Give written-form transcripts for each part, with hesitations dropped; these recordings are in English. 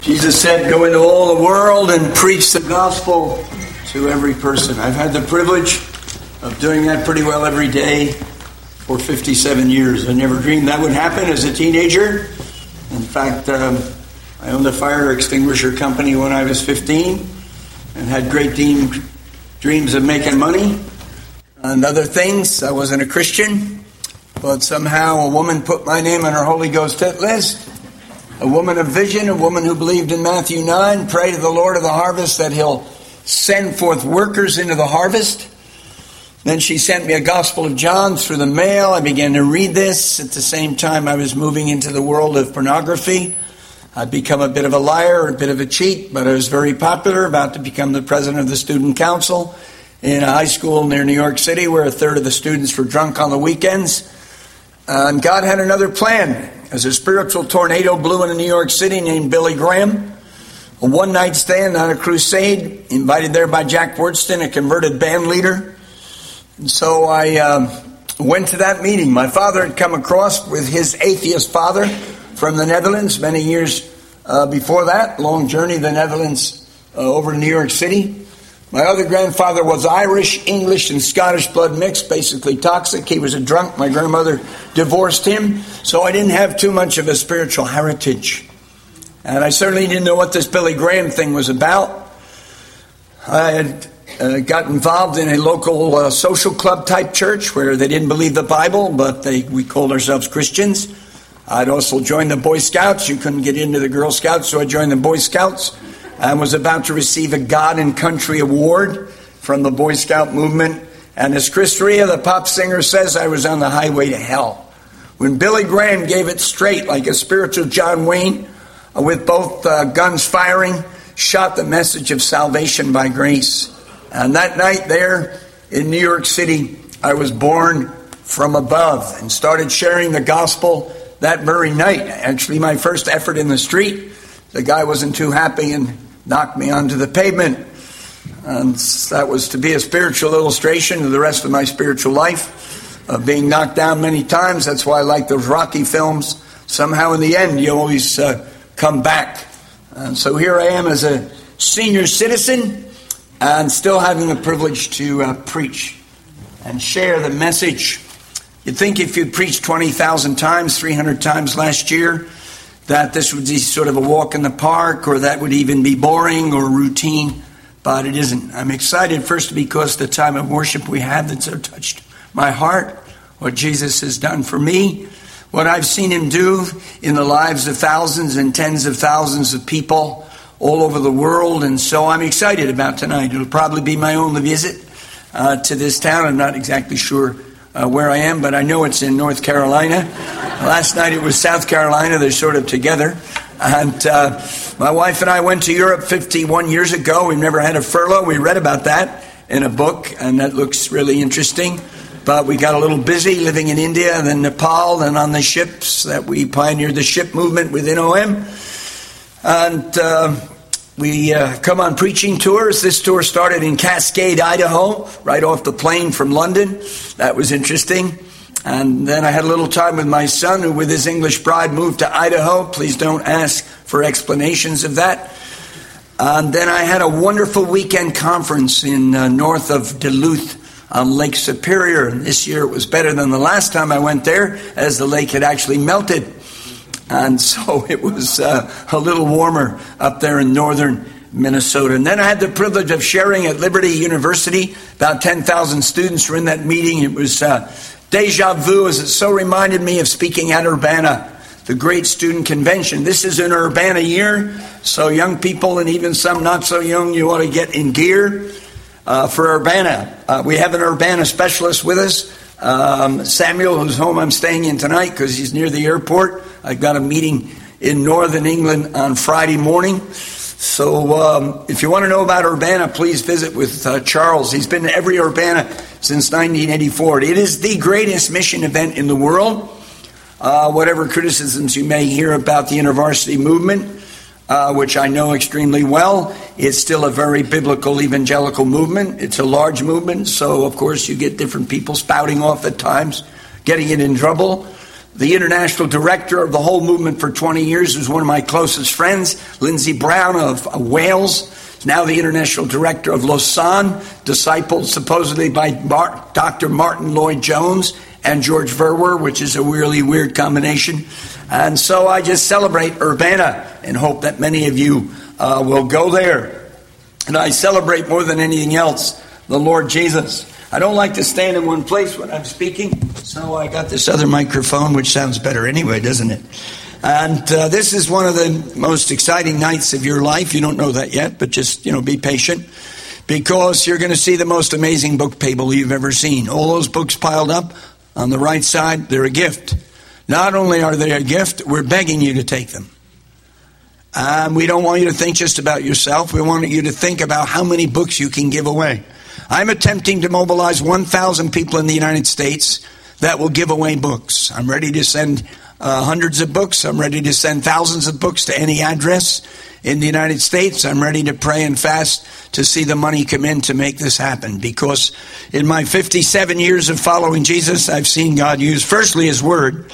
Jesus said, go into all the world and preach the gospel to every person. I've had the privilege of doing that pretty well every day for 57 years. I never dreamed that would happen as a teenager. In fact, I owned a fire extinguisher company when I was 15 and had great dreams of making money and other things. I wasn't a Christian, but somehow a woman put my name on her Holy Ghost hit list. A woman of vision, a woman who believed in Matthew 9, pray to the Lord of the harvest that he'll send forth workers into the harvest. Then she sent me a Gospel of John through the mail. I began to read this. At the same time, I was moving into the world of pornography. I'd become a bit of a liar, a bit of a cheat, but I was very popular, about to become the president of the student council in a high school near New York City where a third of the students were drunk on the weekends. And God had another plan. As a spiritual tornado blew into New York City named Billy Graham, a one-night stand on a crusade, invited there by Jack Wurtston, a converted band leader. And so I went to that meeting. My father had come across with his atheist father from the Netherlands many years before that. Long journey, the Netherlands over to New York City. My other grandfather was Irish, English, and Scottish blood mixed, basically toxic. He was a drunk. My grandmother divorced him, so I didn't have too much of a spiritual heritage. And I certainly didn't know what this Billy Graham thing was about. I had got involved in a local social club type church where they didn't believe the Bible, but we called ourselves Christians. I'd also joined the Boy Scouts. You couldn't get into the Girl Scouts, so I joined the Boy Scouts. I was about to receive a God and Country award from the Boy Scout movement. And as Chris Rea, the pop singer, says, I was on the highway to hell. When Billy Graham gave it straight like a spiritual John Wayne, with both guns firing, shot the message of salvation by grace. And that night there in New York City, I was born from above and started sharing the gospel that very night. Actually, my first effort in the street, the guy wasn't too happy and knocked me onto the pavement. And that was to be a spiritual illustration of the rest of my spiritual life, of being knocked down many times. That's why I like those Rocky films. Somehow in the end, you always come back. And so here I am as a senior citizen and still having the privilege to preach and share the message. You'd think if you'd preached 20,000 times, 300 times last year, that this would be sort of a walk in the park, or that would even be boring or routine, but it isn't. I'm excited first because the time of worship we had that so touched my heart, what Jesus has done for me, what I've seen him do in the lives of thousands and tens of thousands of people all over the world, and so I'm excited about tonight. It'll probably be my only visit to this town. I'm not exactly sure where I am, but I know it's in North Carolina. Last night it was South Carolina. They're sort of together. And my wife and I went to Europe 51 years ago. We've never had a furlough. We read about that in a book, and that looks really interesting. But we got a little busy living in India and then Nepal and on the ships that we pioneered the ship movement within OM. And we come on preaching tours. This tour started in Cascade, Idaho, right off the plane from London. That was interesting. And then I had a little time with my son, who with his English bride moved to Idaho. Please don't ask for explanations of that. And then I had a wonderful weekend conference in north of Duluth on Lake Superior. And this year it was better than the last time I went there, as the lake had actually melted. And so it was a little warmer up there in northern Minnesota. And then I had the privilege of sharing at Liberty University. About 10,000 students were in that meeting. It was deja vu, as it so reminded me of speaking at Urbana, the great student convention. This is an Urbana year, so young people and even some not so young, you ought to get in gear for Urbana. We have an Urbana specialist with us. Samuel, whose home I'm staying in tonight because he's near the airport. I've got a meeting in northern England on Friday morning. So if you want to know about Urbana, please visit with Charles. He's been to every Urbana since 1984. It is the greatest mission event in the world. Whatever criticisms you may hear about the InterVarsity movement, which I know extremely well, it's still a very biblical evangelical movement. It's a large movement, so of course you get different people spouting off at times, getting it in trouble. the international director of the whole movement for 20 years, who's one of my closest friends, Lindsey Brown of Wales, now the international director of Lausanne, discipled supposedly by Dr. Martin Lloyd-Jones and George Verwer, which is a really weird combination. And so I just celebrate Urbana and hope that many of you will go there. And I celebrate more than anything else the Lord Jesus. I don't like to stand in one place when I'm speaking, so I got this other microphone, which sounds better anyway, doesn't it? And this is one of the most exciting nights of your life. You don't know that yet, but just, be patient, because you're going to see the most amazing book table you've ever seen. All those books piled up on the right side, they're a gift. Not only are they a gift, we're begging you to take them. We don't want you to think just about yourself. We want you to think about how many books you can give away. I'm attempting to mobilize 1,000 people in the United States that will give away books. I'm ready to send hundreds of books. I'm ready to send thousands of books to any address in the United States. I'm ready to pray and fast to see the money come in to make this happen, because in my 57 years of following Jesus, I've seen God use, firstly, His Word.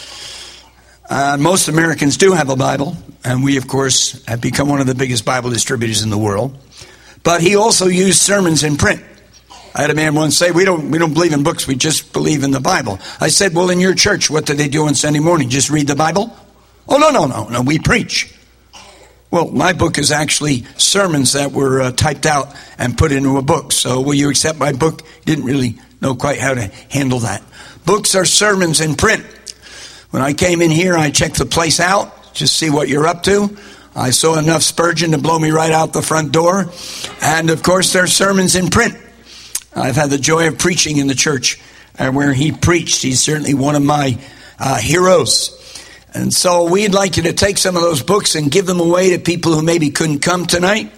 Most Americans do have a Bible, and we, of course, have become one of the biggest Bible distributors in the world. But He also used sermons in print. I had a man once say, we don't believe in books, we just believe in the Bible. I said, well, in your church, what do they do on Sunday morning? Just read the Bible? Oh, no, we preach. Well, my book is actually sermons that were typed out and put into a book. So will you accept my book? Didn't really know quite how to handle that. Books are sermons in print. When I came in here, I checked the place out, just see what you're up to. I saw enough Spurgeon to blow me right out the front door. And, of course, there are sermons in print. I've had the joy of preaching in the church where he preached. He's certainly one of my heroes. And so we'd like you to take some of those books and give them away to people who maybe couldn't come tonight.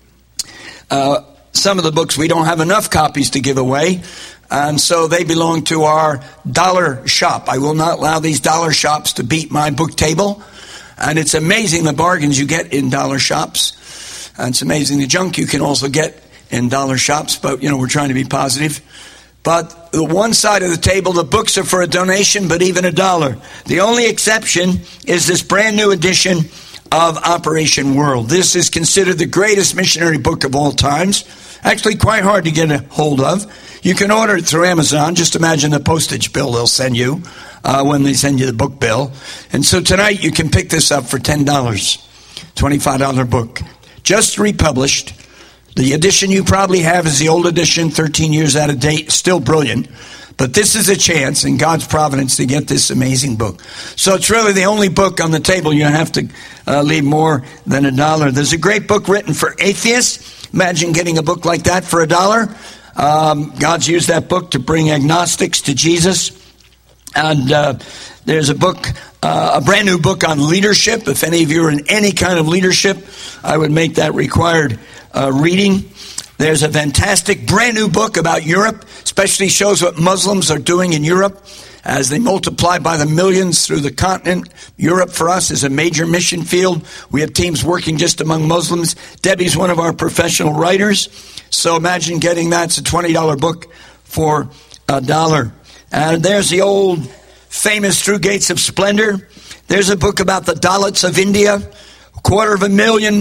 Some of the books we don't have enough copies to give away. And so they belong to our dollar shop. I will not allow these dollar shops to beat my book table. And it's amazing the bargains you get in dollar shops. And it's amazing the junk you can also get in dollar shops. But, we're trying to be positive. But the one side of the table, the books are for a donation, but even $1. The only exception is this brand new edition of Operation World. This is considered the greatest missionary book of all times. Actually quite hard to get a hold of. You can order it through Amazon. Just imagine the postage bill they'll send you when they send you the book bill. And so tonight you can pick this up for $10. $25 book. Just republished. The edition you probably have is the old edition, 13 years out of date, still brilliant. But this is a chance in God's providence to get this amazing book. So it's really the only book on the table. You have to leave more than $1. There's a great book written for atheists. Imagine getting a book like that for $1. God's used that book to bring agnostics to Jesus. And there's a book, a brand new book on leadership. If any of you are in any kind of leadership, I would make that required reading. There's a fantastic brand new book about Europe, especially shows what Muslims are doing in Europe as they multiply by the millions through the continent. Europe for us is a major mission field. We have teams working just among Muslims. Debbie's one of our professional writers. So imagine getting that. It's a $20 book for $1. And there's the old famous Through Gates of Splendor. There's a book about the Dalits of India. Quarter of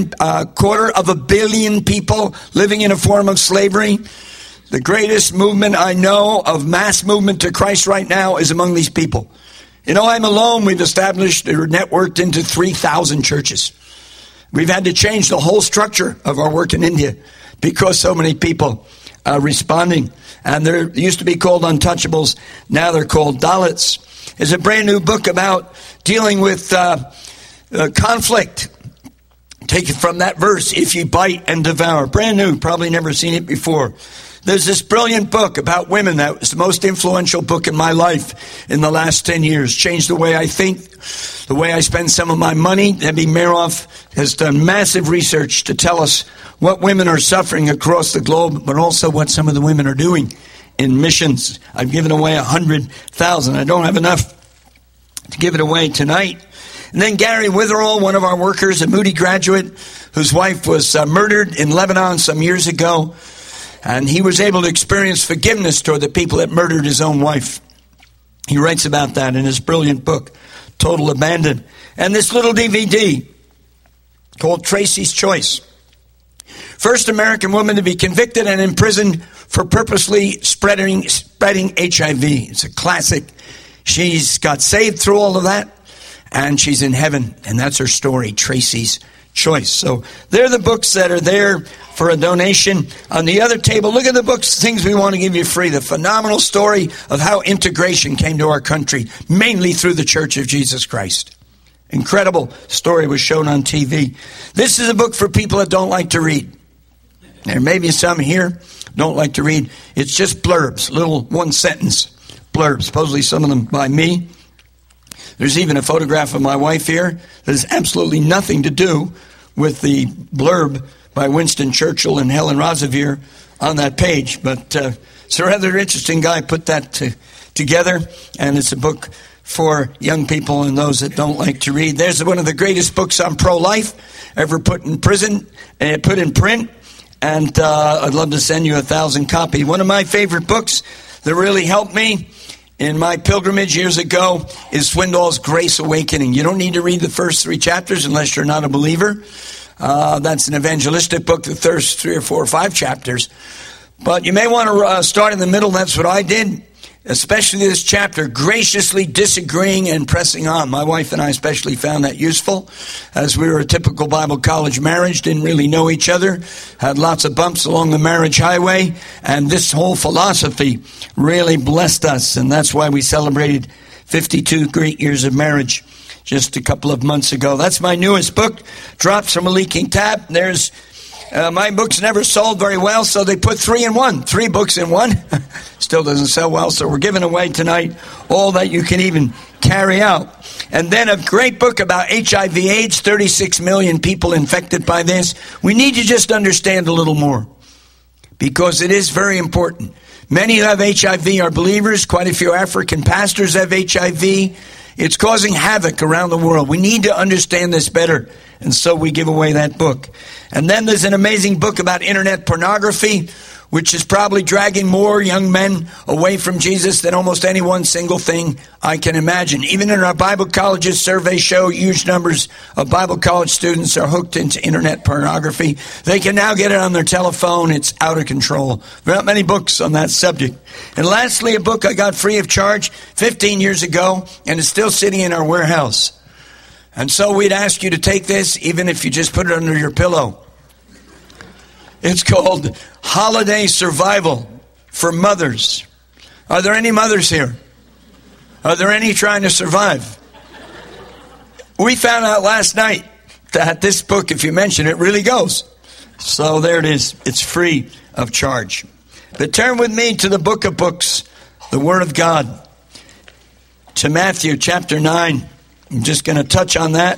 a billion people living in a form of slavery. The greatest movement I know of mass movement to Christ right now is among these people. In I'm alone, we've established or networked into 3,000 churches. We've had to change the whole structure of our work in India because so many people are responding. And they used to be called untouchables. Now they're called Dalits. There's a brand new book about dealing with conflict. Take it from that verse, if you bite and devour. Brand new, probably never seen it before. There's this brilliant book about women that was the most influential book in my life in the last 10 years. Changed the way I think, the way I spend some of my money. Debbie Meroff has done massive research to tell us what women are suffering across the globe, but also what some of the women are doing in missions. I've given away 100,000. I don't have enough to give it away tonight. And then Gary Witherall, one of our workers, a Moody graduate, whose wife was murdered in Lebanon some years ago. And he was able to experience forgiveness toward the people that murdered his own wife. He writes about that in his brilliant book, Total Abandon. And this little DVD called Tracy's Choice. First American woman to be convicted and imprisoned for purposely spreading HIV. It's a classic. She's got saved through all of that, and she's in heaven. And that's her story, Tracy's Choice. So they're the books that are there for a donation. On the other table, look at the books, things we want to give you free. The phenomenal story of how integration came to our country, mainly through the Church of Jesus Christ. Incredible story was shown on TV. This is a book for people that don't like to read. There may be some here don't like to read. It's just blurbs, little one-sentence blurbs, supposedly some of them by me. There's even a photograph of my wife here that has absolutely nothing to do with the blurb by Winston Churchill and Helen Roseveare on that page. But it's a rather interesting guy put that together, and it's a book for young people and those that don't like to read. There's one of the greatest books on pro-life ever put in put in print. And I'd love to send you 1,000 copies. One of my favorite books that really helped me in my pilgrimage years ago is Swindoll's Grace Awakening. You don't need to read the first 3 chapters unless you're not a believer. That's an evangelistic book, the first 3 or 4 or 5 chapters. But you may want to start in the middle. That's what I did. Especially this chapter, graciously disagreeing and pressing on. My wife and I especially found that useful, as we were a typical Bible college marriage, didn't really know each other, had lots of bumps along the marriage highway, and this whole philosophy really blessed us, and that's why we celebrated 52 great years of marriage just a couple of months ago. That's my newest book, Drops from a Leaking Tap. There's my books never sold very well, so they put 3 in 1. 3 books in 1. Still doesn't sell well, so we're giving away tonight all that you can even carry out. And then a great book about HIV/AIDS, 36 million people infected by this. We need to just understand a little more, because it is very important. Many who have HIV are believers. Quite a few African pastors have HIV. It's causing havoc around the world. We need to understand this better, and so we give away that book. And then there's an amazing book about internet pornography, which is probably dragging more young men away from Jesus than almost any one single thing I can imagine. Even in our Bible colleges, surveys show huge numbers of Bible college students are hooked into internet pornography. They can now get it on their telephone. It's out of control. There aren't many books on that subject. And lastly, a book I got free of charge 15 years ago, and it's still sitting in our warehouse. And so we'd ask you to take this, even if you just put it under your pillow. It's called Holiday Survival for Mothers. Are there any mothers here? Are there any trying to survive? We found out last night that this book, if you mention it, really goes. So there it is. It's free of charge. But turn with me to the book of books, the Word of God, to Matthew chapter 9. I'm just going to touch on that.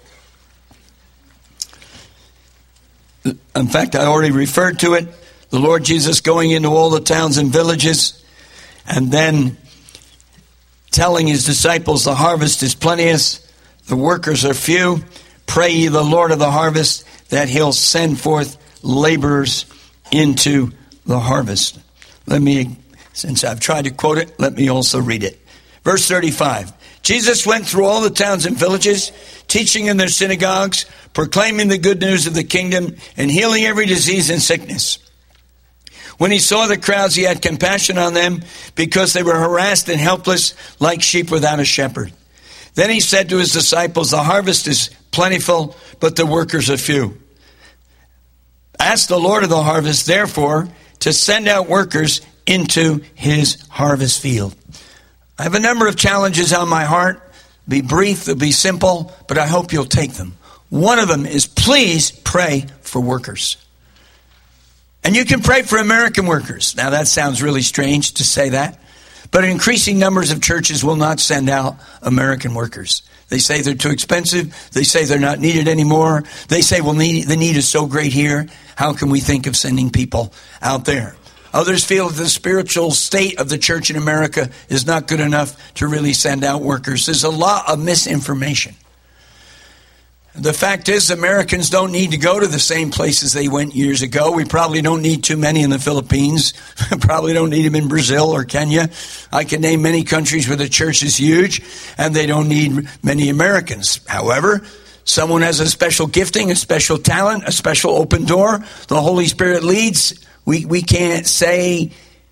In fact, I already referred to it. The Lord Jesus going into all the towns and villages, and then telling his disciples, the harvest is plenteous, the workers are few. Pray ye the Lord of the harvest that he'll send forth laborers into the harvest. Let me, since I've tried to quote it, let me also read it. Verse 35. Jesus went through all the towns and villages, teaching in their synagogues, proclaiming the good news of the kingdom, and healing every disease and sickness. When he saw the crowds, he had compassion on them, because they were harassed and helpless like sheep without a shepherd. Then he said to his disciples, the harvest is plentiful, but the workers are few. Ask the Lord of the harvest, therefore, to send out workers into his harvest field. I have a number of challenges on my heart. Be brief, they'll be simple, but I hope you'll take them. One of them is, please pray for workers. And you can pray for American workers. Now that sounds really strange to say that, but increasing numbers of churches will not send out American workers. They say they're too expensive. They say they're not needed anymore. They say, well, the need is so great here. How can we think of sending people out there? Others feel that the spiritual state of the church in America is not good enough to really send out workers. There's a lot of misinformation. The fact is, Americans don't need to go to the same places they went years ago. We probably don't need too many in the Philippines. Probably don't need them in Brazil or Kenya. I can name many countries where the church is huge and they don't need many Americans. However, someone has a special gifting, a special talent, a special open door. The Holy Spirit leads. We can't say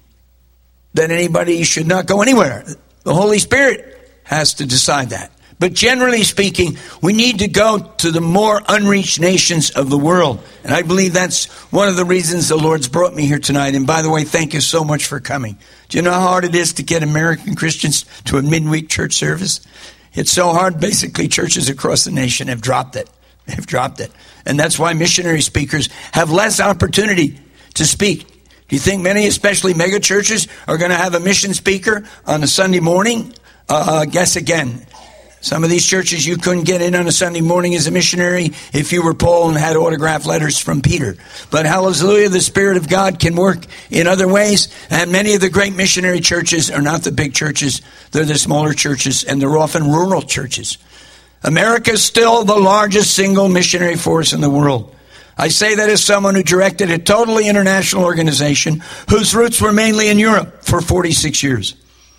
that anybody should not go anywhere. The Holy Spirit has to decide that. But generally speaking, we need to go to the more unreached nations of the world. And I believe that's one of the reasons the Lord's brought me here tonight. And by the way, thank you so much for coming. Do you know how hard it is to get American Christians to a midweek church service? It's so hard, basically, churches across the nation have dropped it. They've dropped it. And that's why missionary speakers have less opportunity to speak. Do you think many, especially mega churches, are going to have a mission speaker on a Sunday morning? Guess again. Some of these churches you couldn't get in on a Sunday morning as a missionary if you were Paul and had autographed letters from Peter. But hallelujah, the Spirit of God can work in other ways. And many of the great missionary churches are not the big churches. They're the smaller churches, and they're often rural churches. America is still the largest single missionary force in the world. I say that as someone who directed a totally international organization whose roots were mainly in Europe for 46 years.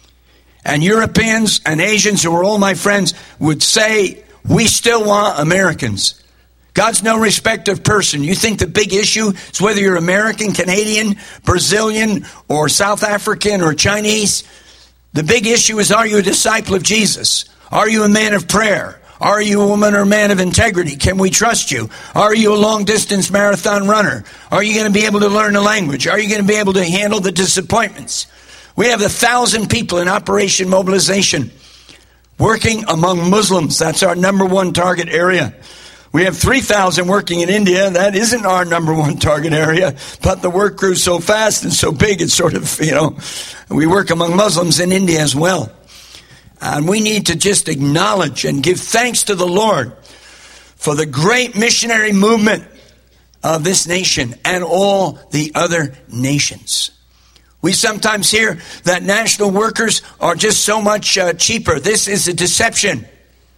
And Europeans and Asians, who are all my friends, would say, we still want Americans. God's no respect of person. You think the big issue is whether you're American, Canadian, Brazilian, or South African, or Chinese? The big issue is, are you a disciple of Jesus? Are you a man of prayer? Are you a woman or man of integrity? Can we trust you? Are you a long-distance marathon runner? Are you going to be able to learn the language? Are you going to be able to handle the disappointments? We have 1,000 people in Operation Mobilization working among Muslims. That's our number one target area. We have 3,000 working in India. That isn't our number one target area, but the work grew so fast and so big, it's sort of, we work among Muslims in India as well. And we need to just acknowledge and give thanks to the Lord for the great missionary movement of this nation and all the other nations. We sometimes hear that national workers are just so much cheaper. This is a deception.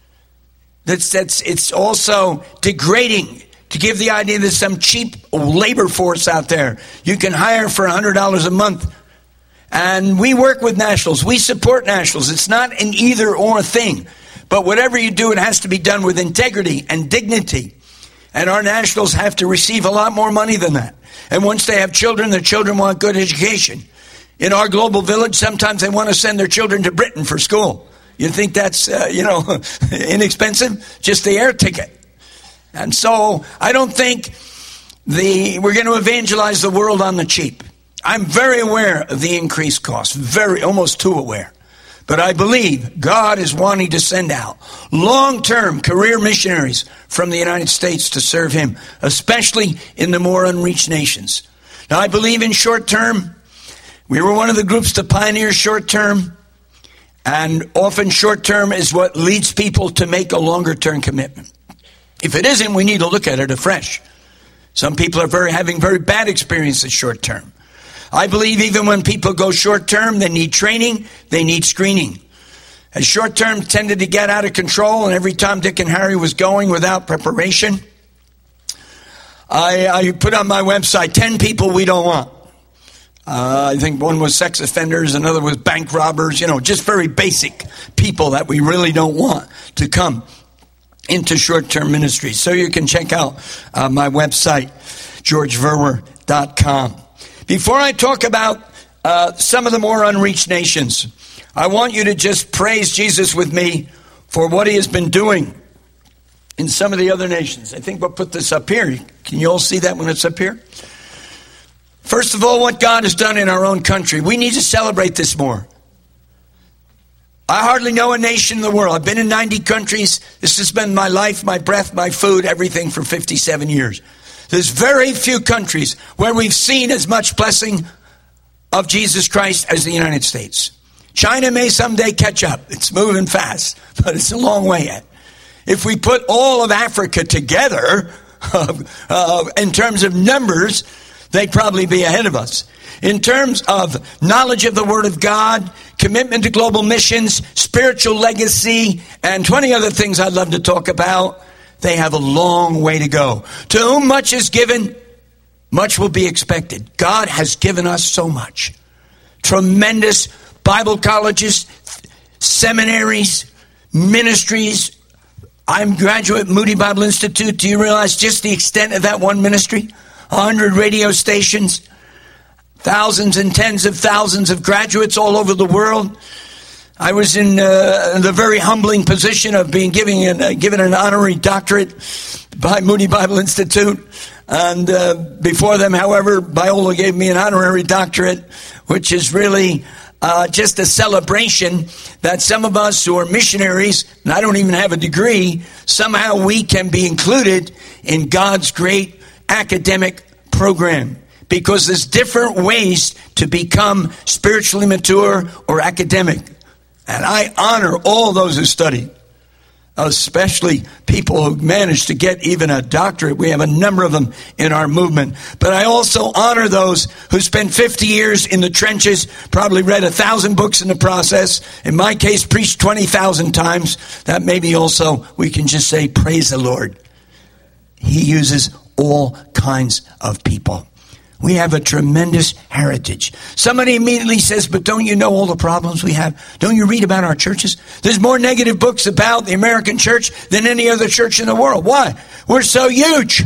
It's also degrading to give the idea there's some cheap labor force out there you can hire for $100 a month. And we work with nationals. We support nationals. It's not an either or thing. But whatever you do, it has to be done with integrity and dignity. And our nationals have to receive a lot more money than that. And once they have children, their children want good education. In our global village, sometimes they want to send their children to Britain for school. You think that's, inexpensive? Just the air ticket. And so I don't think we're going to evangelize the world on the cheap. I'm very aware of the increased cost, almost too aware. But I believe God is wanting to send out long-term career missionaries from the United States to serve Him, especially in the more unreached nations. Now, I believe in short-term. We were one of the groups to pioneer short-term, and often short-term is what leads people to make a longer-term commitment. If it isn't, we need to look at it afresh. Some people are having very bad experiences short-term. I believe even when people go short-term, they need training, they need screening. As short-term tended to get out of control, and every time Dick and Harry was going without preparation, I put on my website 10 people we don't want. I think one was sex offenders, another was bank robbers, just very basic people that we really don't want to come into short-term ministry. So you can check out my website, georgeverwer.com. Before I talk about some of the more unreached nations, I want you to just praise Jesus with me for what He has been doing in some of the other nations. I think we'll put this up here. Can you all see that when it's up here? First of all, what God has done in our own country. We need to celebrate this more. I hardly know a nation in the world. I've been in 90 countries. This has been my life, my breath, my food, everything for 57 years. There's very few countries where we've seen as much blessing of Jesus Christ as the United States. China may someday catch up. It's moving fast, but it's a long way yet. If we put all of Africa together, in terms of numbers, they'd probably be ahead of us. In terms of knowledge of the Word of God, commitment to global missions, spiritual legacy, and 20 other things I'd love to talk about, they have a long way to go. To whom much is given, much will be expected. God has given us so much. Tremendous Bible colleges, seminaries, ministries. I'm a graduate of Moody Bible Institute. Do you realize just the extent of that one ministry? 100 radio stations, thousands and tens of thousands of graduates all over the world. I was in the very humbling position of being given an honorary doctorate by Moody Bible Institute. And before them, however, Biola gave me an honorary doctorate, which is really just a celebration that some of us who are missionaries, and I don't even have a degree, somehow we can be included in God's great academic program. Because there's different ways to become spiritually mature or academic. And I honor all those who study, especially people who managed to get even a doctorate. We have a number of them in our movement. But I also honor those who spent 50 years in the trenches, probably read 1,000 books in the process. In my case, preached 20,000 times. That maybe also we can just say, praise the Lord. He uses all kinds of people. We have a tremendous heritage. Somebody immediately says, but don't you know all the problems we have? Don't you read about our churches? There's more negative books about the American church than any other church in the world. Why? We're so huge.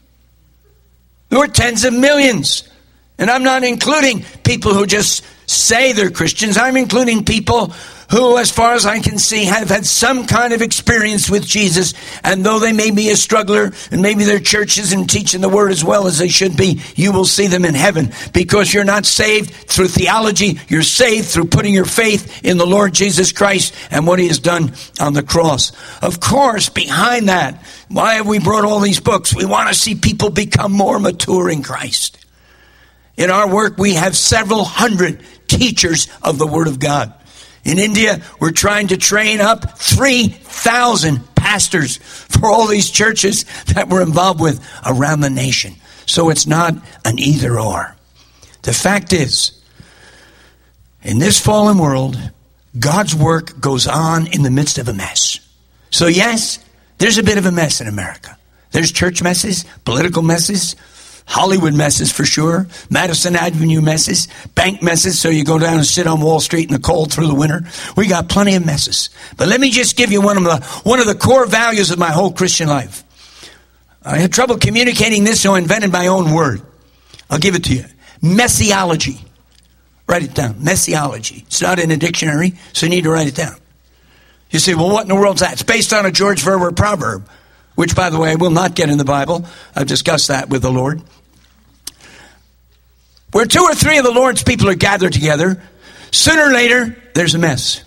We're tens of millions. And I'm not including people who just say they're Christians. I'm including people who, as far as I can see, have had some kind of experience with Jesus. And though they may be a struggler, and maybe their church isn't teaching the word as well as they should be, you will see them in heaven. Because you're not saved through theology. You're saved through putting your faith in the Lord Jesus Christ and what he has done on the cross. Of course, behind that, why have we brought all these books? We want to see people become more mature in Christ. In our work, we have several hundred teachers of the Word of God. In India, we're trying to train up 3,000 pastors for all these churches that we're involved with around the nation. So it's not an either or. The fact is, in this fallen world, God's work goes on in the midst of a mess. So yes, there's a bit of a mess in America. There's church messes, political messes, Hollywood messes for sure, Madison Avenue messes, bank messes, so you go down and sit on Wall Street in the cold through the winter. We got plenty of messes. But let me just give you one of the core values of my whole Christian life. I had trouble communicating this, so I invented my own word. I'll give it to you. Messiology. Write it down. Messiology. It's not in a dictionary, so you need to write it down. You say, well, what in the world's that? It's based on a George Verwer proverb, which, by the way, I will not get in the Bible. I've discussed that with the Lord. Where 2 or 3 of the Lord's people are gathered together, sooner or later, there's a mess.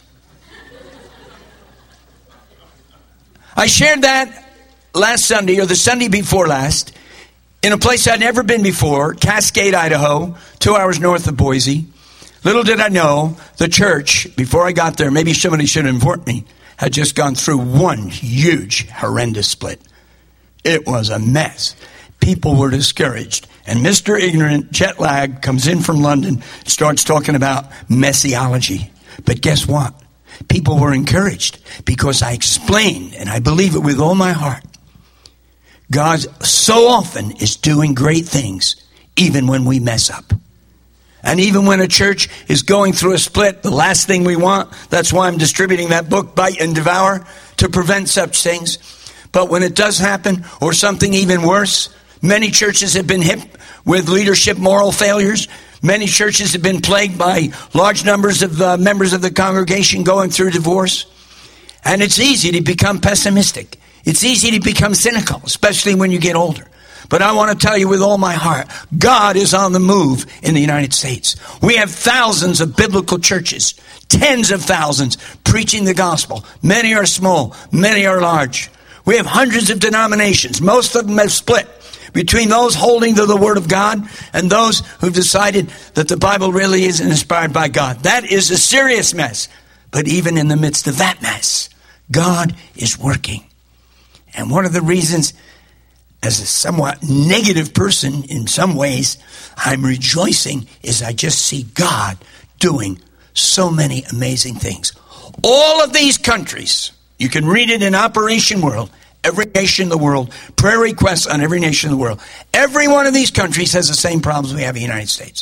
I shared that last Sunday, or the Sunday before last, in a place I'd never been before, Cascade, Idaho, 2 hours north of Boise. Little did I know, the church, before I got there, maybe somebody should have informed me, had just gone through one huge, horrendous split. It was a mess. People were discouraged. And Mr. Ignorant, jet lag, comes in from London, starts talking about messiology. But guess what? People were encouraged because I explained, and I believe it with all my heart, God so often is doing great things, even when we mess up. And even when a church is going through a split, the last thing we want, that's why I'm distributing that book, Bite and Devour, to prevent such things. But when it does happen, or something even worse, many churches have been hit with leadership moral failures. Many churches have been plagued by large numbers of members of the congregation going through divorce. And it's easy to become pessimistic. It's easy to become cynical, especially when you get older. But I want to tell you with all my heart, God is on the move in the United States. We have thousands of biblical churches, tens of thousands preaching the gospel. Many are small, many are large. We have hundreds of denominations. Most of them have split between those holding to the Word of God and those who've decided that the Bible really isn't inspired by God. That is a serious mess. But even in the midst of that mess, God is working. And one of the reasons, as a somewhat negative person in some ways, I'm rejoicing is I just see God doing so many amazing things. All of these countries, you can read it in Operation World, every nation in the world, prayer requests on every nation in the world. Every one of these countries has the same problems we have in the United States.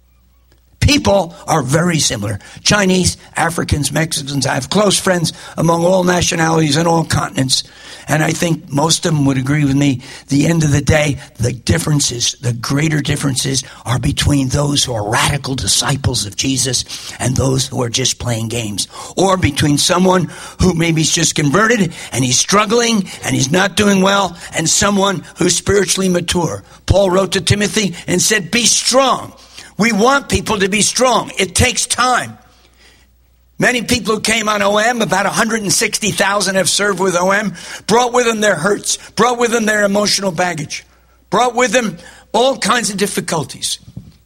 People are very similar. Chinese, Africans, Mexicans. I have close friends among all nationalities and all continents. And I think most of them would agree with me. At the end of the day, the greater differences are between those who are radical disciples of Jesus and those who are just playing games. Or between someone who maybe is just converted and he's struggling and he's not doing well, and someone who's spiritually mature. Paul wrote to Timothy and said, be strong. We want people to be strong. It takes time. Many people who came on OM, about 160,000 have served with OM, brought with them their hurts, brought with them their emotional baggage, brought with them all kinds of difficulties.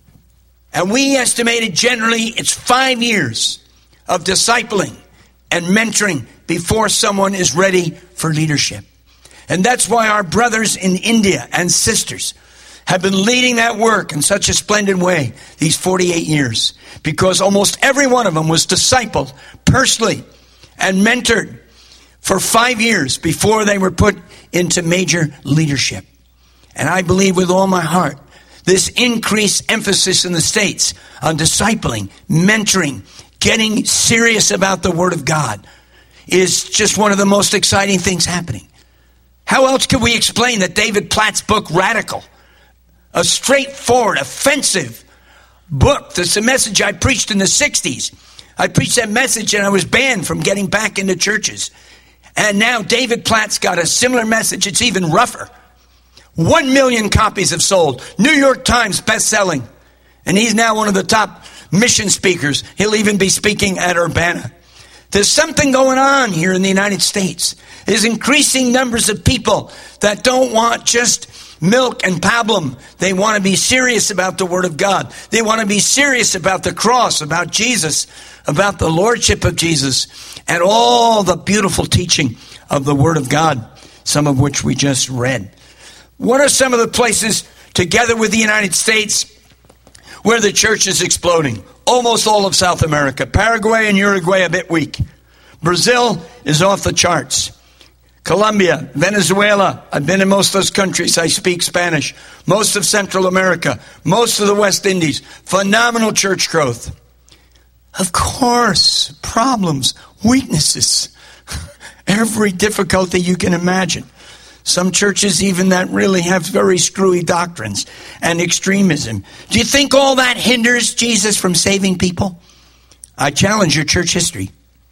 And we estimated generally it's 5 years of discipling and mentoring before someone is ready for leadership. And that's why our brothers in India and sisters have been leading that work in such a splendid way these 48 years. Because almost every one of them was discipled personally and mentored for 5 years before they were put into major leadership. And I believe with all my heart, this increased emphasis in the States on discipling, mentoring, getting serious about the Word of God is just one of the most exciting things happening. How else could we explain that David Platt's book, Radical, a straightforward, offensive book. That's a message I preached in the 60s. I preached that message and I was banned from getting back into churches. And now David Platt's got a similar message. It's even rougher. 1 million copies have sold. New York Times best-selling. And he's now one of the top mission speakers. He'll even be speaking at Urbana. There's something going on here in the United States. There's increasing numbers of people that don't want just milk and pablum. They want to be serious about the Word of God. They want to be serious about the cross, about Jesus, about the Lordship of Jesus, and all the beautiful teaching of the Word of God, some of which we just read. What are some of the places, together with the United States, where the church is exploding? Almost all of South America. Paraguay and Uruguay a bit weak. Brazil is off the charts. Colombia, Venezuela, I've been in most of those countries. I speak Spanish. Most of Central America, most of the West Indies. Phenomenal church growth. Of course, problems, weaknesses, every difficulty you can imagine. Some churches even that really have very screwy doctrines and extremism. Do you think all that hinders Jesus from saving people? I challenge your church history.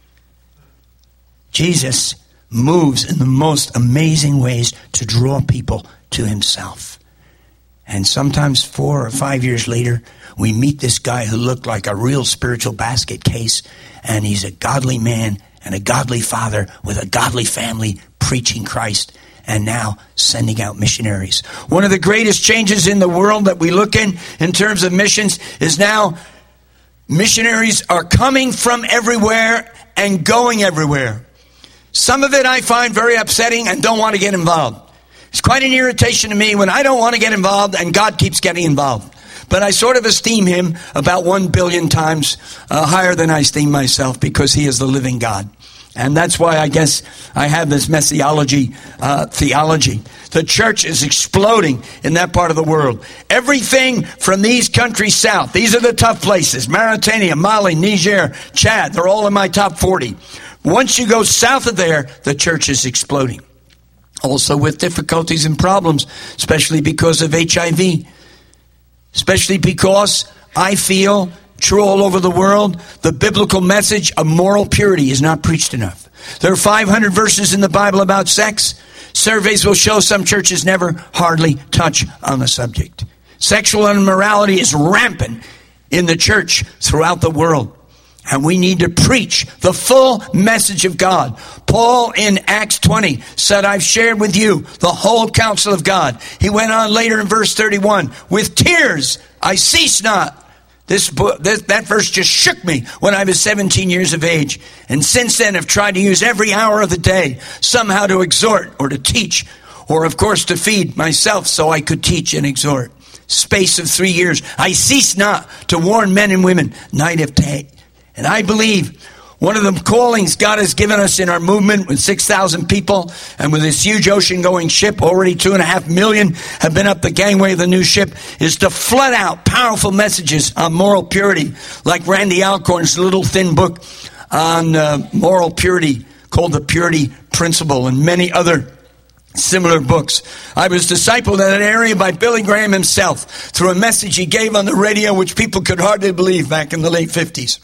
Jesus moves in the most amazing ways to draw people to himself. And sometimes 4 or 5 years later, we meet this guy who looked like a real spiritual basket case, and he's a godly man and a godly father with a godly family preaching Christ and now sending out missionaries. One of the greatest changes in the world that we look in terms of missions is now missionaries are coming from everywhere and going everywhere. Some of it I find very upsetting and don't want to get involved. It's quite an irritation to me when I don't want to get involved and God keeps getting involved. But I sort of esteem him about 1 billion times higher than I esteem myself because he is the living God. And that's why I guess I have this messiology theology. The church is exploding in that part of the world. Everything from these countries south, these are the tough places. Mauritania, Mali, Niger, Chad, they're all in my top 40. Once you go south of there, the church is exploding. Also with difficulties and problems, especially because of HIV. Especially because I feel, true all over the world, the biblical message of moral purity is not preached enough. There are 500 verses in the Bible about sex. Surveys will show some churches never hardly touch on the subject. Sexual immorality is rampant in the church throughout the world. And we need to preach the full message of God. Paul in Acts 20 said, I've shared with you the whole counsel of God. He went on later in verse 31, with tears I cease not. That verse just shook me when I was 17 years of age. And since then I've tried to use every hour of the day somehow to exhort or to teach, or of course to feed myself so I could teach and exhort. Space of 3 years, I cease not to warn men and women night after day. And I believe One of the callings God has given us in our movement with 6,000 people and with this huge ocean-going ship, already 2.5 million have been up the gangway of the new ship, is to flood out powerful messages on moral purity, like Randy Alcorn's little thin book on moral purity called The Purity Principle, and many other similar books. I was discipled in that area by Billy Graham himself through a message he gave on the radio, which people could hardly believe back in the late 50s.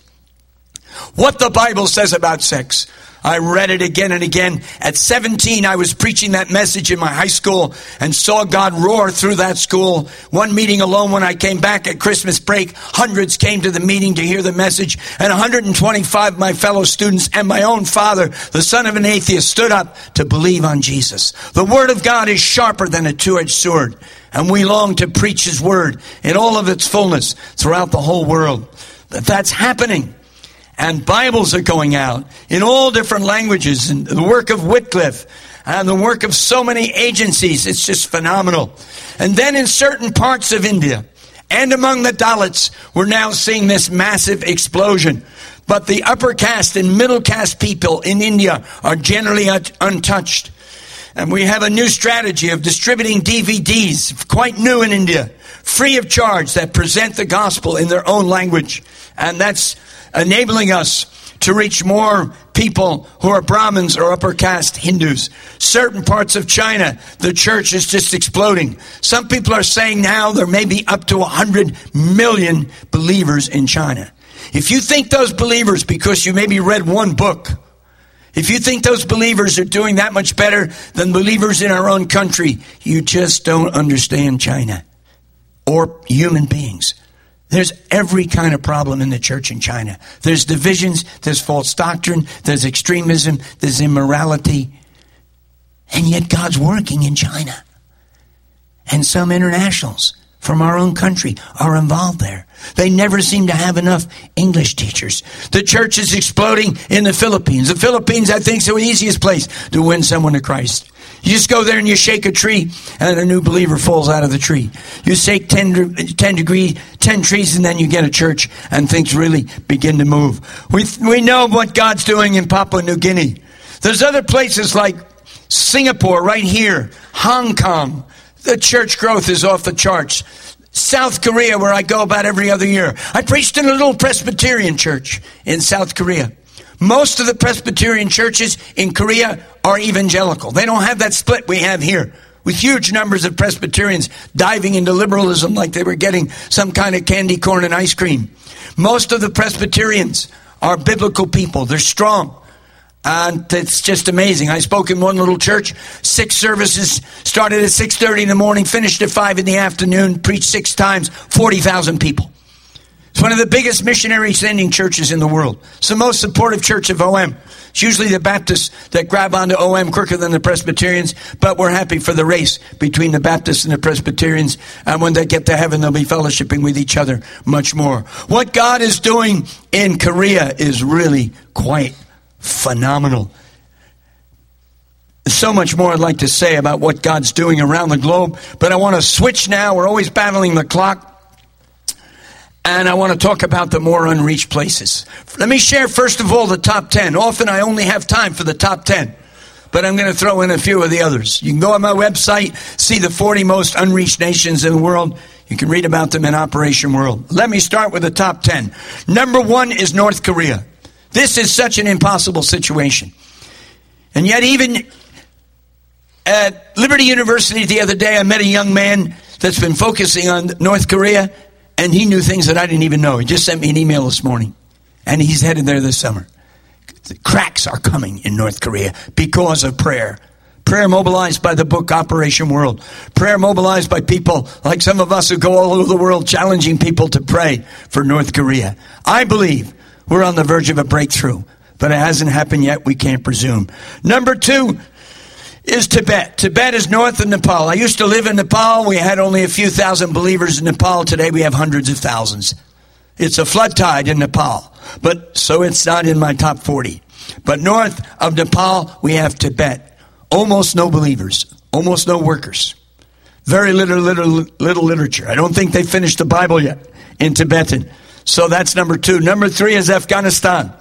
What the Bible says about sex. I read it again and again. At 17, I was preaching that message in my high school and saw God roar through that school. One meeting alone, when I came back at Christmas break, hundreds came to the meeting to hear the message, and 125 of my fellow students and my own father, the son of an atheist, stood up to believe on Jesus. The Word of God is sharper than a two-edged sword, and we long to preach His Word in all of its fullness throughout the whole world. But that's happening. And Bibles are going out in all different languages, and the work of Wycliffe and the work of so many agencies. It's just phenomenal. And then in certain parts of India and among the Dalits, we're now seeing this massive explosion. But the upper caste and middle caste people in India are generally untouched. And we have a new strategy of distributing DVDs, quite new in India, free of charge, that present the gospel in their own language. And that's enabling us to reach more people who are Brahmins or upper caste Hindus. Certain parts of China, the church is just exploding. Some people are saying now there may be up to 100 million believers in China. If you think those believers, because you maybe read one book, if you think those believers are doing that much better than believers in our own country, you just don't understand China or human beings. There's every kind of problem in the church in China. There's divisions, there's false doctrine, there's extremism, there's immorality. And yet God's working in China. And some internationals from our own country are involved there. They never seem to have enough English teachers. The church is exploding in the Philippines. The Philippines, I think, is the easiest place to win someone to Christ. You just go there and you shake a tree and a new believer falls out of the tree. You shake 10 trees and then you get a church and things really begin to move. We know what God's doing in Papua New Guinea. There's other places like Singapore right here, Hong Kong. The church growth is off the charts. South Korea, where I go about every other year. I preached in a little Presbyterian church in South Korea. Most of the Presbyterian churches in Korea are evangelical. They don't have that split we have here, with huge numbers of Presbyterians diving into liberalism like they were getting some kind of candy corn and ice cream. Most of the Presbyterians are biblical people. They're strong. And it's just amazing. I spoke in one little church. 6 services, started at 6:30 in the morning, finished at 5 in the afternoon, preached 6 times, 40,000 people. It's one of the biggest missionary sending churches in the world. It's the most supportive church of OM. It's usually the Baptists that grab onto OM quicker than the Presbyterians, but we're happy for the race between the Baptists and the Presbyterians, and when they get to heaven, they'll be fellowshipping with each other much more. What God is doing in Korea is really quite phenomenal. There's so much more I'd like to say about what God's doing around the globe, but I want to switch now. We're always battling the clock. And I want to talk about the more unreached places. Let me share, first of all, the top 10. Often I only have time for the top 10, but I'm going to throw in a few of the others. You can go on my website, see the 40 most unreached nations in the world. You can read about them in Operation World. Let me start with the top 10. Number 1 is North Korea. This is such an impossible situation. And yet even at Liberty University the other day, I met a young man that's been focusing on North Korea, and he knew things that I didn't even know. He just sent me an email this morning, and he's headed there this summer. The cracks are coming in North Korea because of prayer. Prayer mobilized by the book Operation World. Prayer mobilized by people like some of us who go all over the world challenging people to pray for North Korea. I believe we're on the verge of a breakthrough, but it hasn't happened yet. We can't presume. Number 2 is Tibet. Tibet is north of Nepal. I used to live in Nepal. We had only a few thousand believers in Nepal. Today we have hundreds of thousands. It's a flood tide in Nepal, but so it's not in my top 40. But north of Nepal, we have Tibet. Almost no believers, almost no workers. Very little literature. I don't think they finished the Bible yet in Tibetan. So that's number 2. Number 3 is Afghanistan.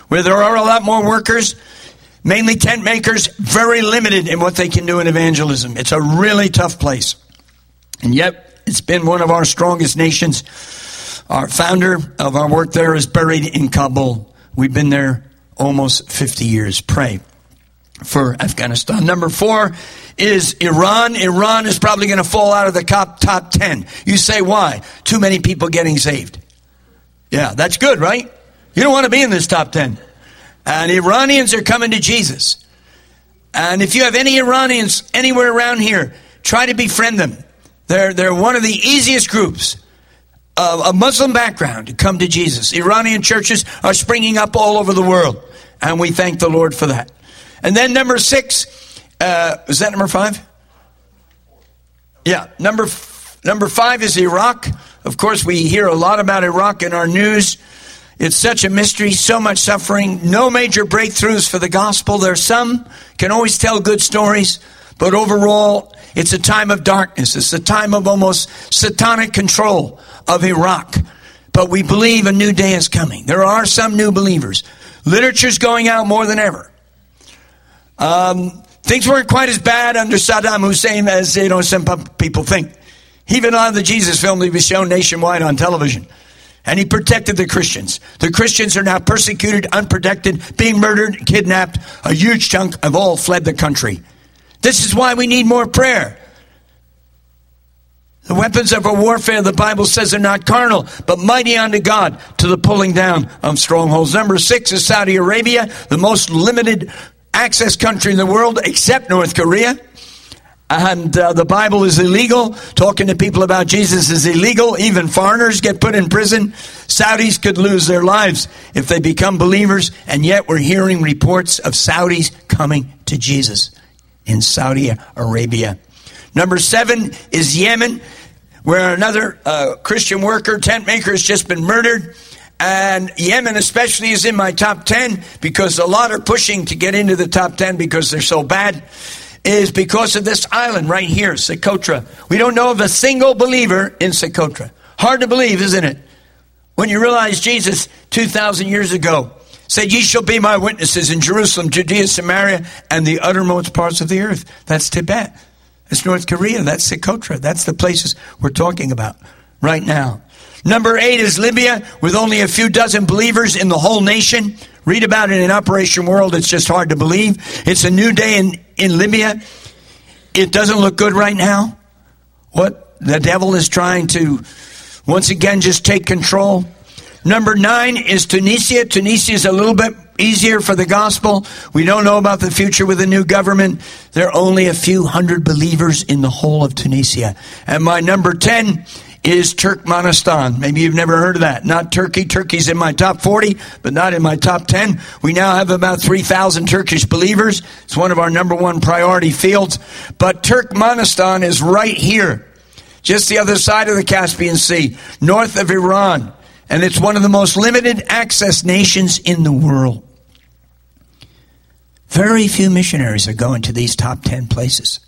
where there are a lot more workers, mainly tent makers, very limited in what they can do in evangelism. It's a really tough place. And yet, it's been one of our strongest nations. Our founder of our work there is buried in Kabul. We've been there almost 50 years. Pray for Afghanistan. Number 4 is Iran. Iran is probably going to fall out of the top 10. You say, why? Too many people getting saved. Yeah, that's good, right? You don't want to be in this top 10. And Iranians are coming to Jesus. And if you have any Iranians anywhere around here, try to befriend them. They're one of the easiest groups of a Muslim background to come to Jesus. Iranian churches are springing up all over the world. And we thank the Lord for that. And then number 6, is that number 5? Yeah, number 5 is Iraq. Of course, we hear a lot about Iraq in our news. It's such a mystery, so much suffering, no major breakthroughs for the gospel. There's some, can always tell good stories, but overall, it's a time of darkness. It's a time of almost satanic control of Iraq. But we believe a new day is coming. There are some new believers. Literature's going out more than ever. Things weren't quite as bad under Saddam Hussein as some people think. Even on the Jesus film, he was shown nationwide on television. And he protected the Christians. The Christians are now persecuted, unprotected, being murdered, kidnapped. A huge chunk have all fled the country. This is why we need more prayer. The weapons of our warfare, the Bible says, are not carnal, but mighty unto God to the pulling down of strongholds. Number 6 is Saudi Arabia, the most limited access country in the world, except North Korea. And the Bible is illegal. Talking to people about Jesus is illegal. Even foreigners get put in prison. Saudis could lose their lives if they become believers. And yet we're hearing reports of Saudis coming to Jesus in Saudi Arabia. Number 7 is Yemen, where another Christian worker, tent maker, has just been murdered. And Yemen especially is in my top 10 because a lot are pushing to get into the top 10 because they're so bad. Is because of this island right here, Socotra. We don't know of a single believer in Socotra. Hard to believe, isn't it? When you realize Jesus 2,000 years ago said, "Ye shall be my witnesses in Jerusalem, Judea, Samaria, and the uttermost parts of the earth." That's Tibet. That's North Korea. That's Socotra. That's the places we're talking about right now. Number 8 is Libya, with only a few dozen believers in the whole nation. Read about it in Operation World. It's just hard to believe. It's a new day in Libya. It doesn't look good right now. What the devil is trying to, once again, just take control. Number 9 is Tunisia. Tunisia is a little bit easier for the gospel. We don't know about the future with the new government. There are only a few hundred believers in the whole of Tunisia. And my number 10 is Turkmenistan. Maybe you've never heard of that. Not Turkey. Turkey's in my top 40, but not in my top 10. We now have about 3,000 Turkish believers. It's one of our number 1 priority fields. But Turkmenistan is right here, just the other side of the Caspian Sea, north of Iran. And it's one of the most limited access nations in the world. Very few missionaries are going to these top 10 places.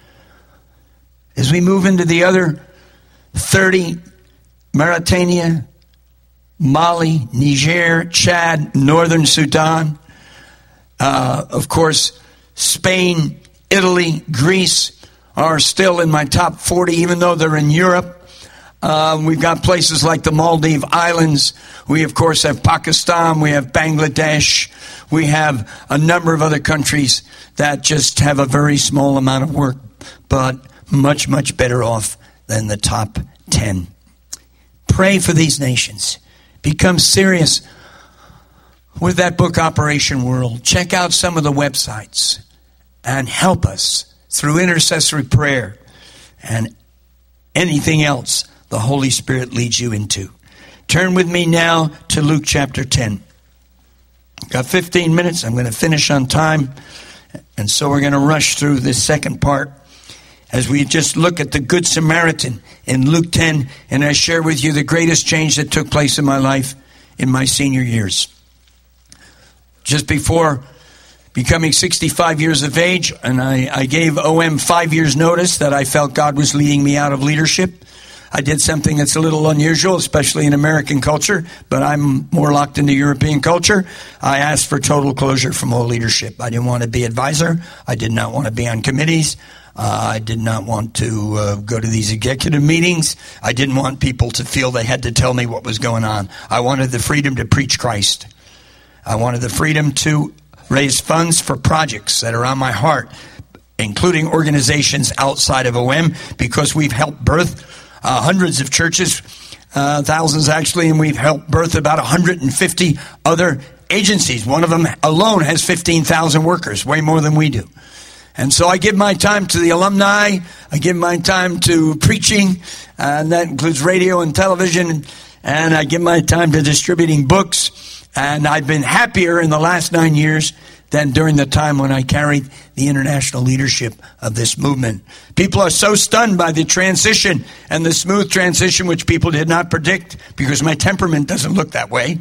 As we move into the other 30, Mauritania, Mali, Niger, Chad, Northern Sudan, of course, Spain, Italy, Greece are still in my top 40, even though they're in Europe. We've got places like the Maldives Islands. We, of course, have Pakistan. We have Bangladesh. We have a number of other countries that just have a very small amount of work, but much, much better off than the top 10. Pray for these nations. Become serious with that book, Operation World. Check out some of the websites and help us through intercessory prayer and anything else the Holy Spirit leads you into. Turn with me now to Luke chapter 10. Got 15 minutes. I'm going to finish on time. And so we're going to rush through this second part as we just look at the Good Samaritan in Luke 10. And I share with you the greatest change that took place in my life in my senior years. Just before becoming 65 years of age, and I gave OM 5 years notice that I felt God was leading me out of leadership. I did something that's a little unusual, especially in American culture, but I'm more locked into European culture. I asked for total closure from all leadership. I didn't want to be advisor. I did not want to be on committees. I did not want to go to these executive meetings. I didn't want people to feel they had to tell me what was going on. I wanted the freedom to preach Christ. I wanted the freedom to raise funds for projects that are on my heart, including organizations outside of OM, because we've helped birth hundreds of churches, thousands actually, and we've helped birth about 150 other agencies. One of them alone has 15,000 workers, way more than we do. And so I give my time to the alumni. I give my time to preaching, and that includes radio and television, and I give my time to distributing books. And I've been happier in the last 9 years than during the time when I carried the international leadership of this movement. People are so stunned by the transition and the smooth transition, which people did not predict, because my temperament doesn't look that way,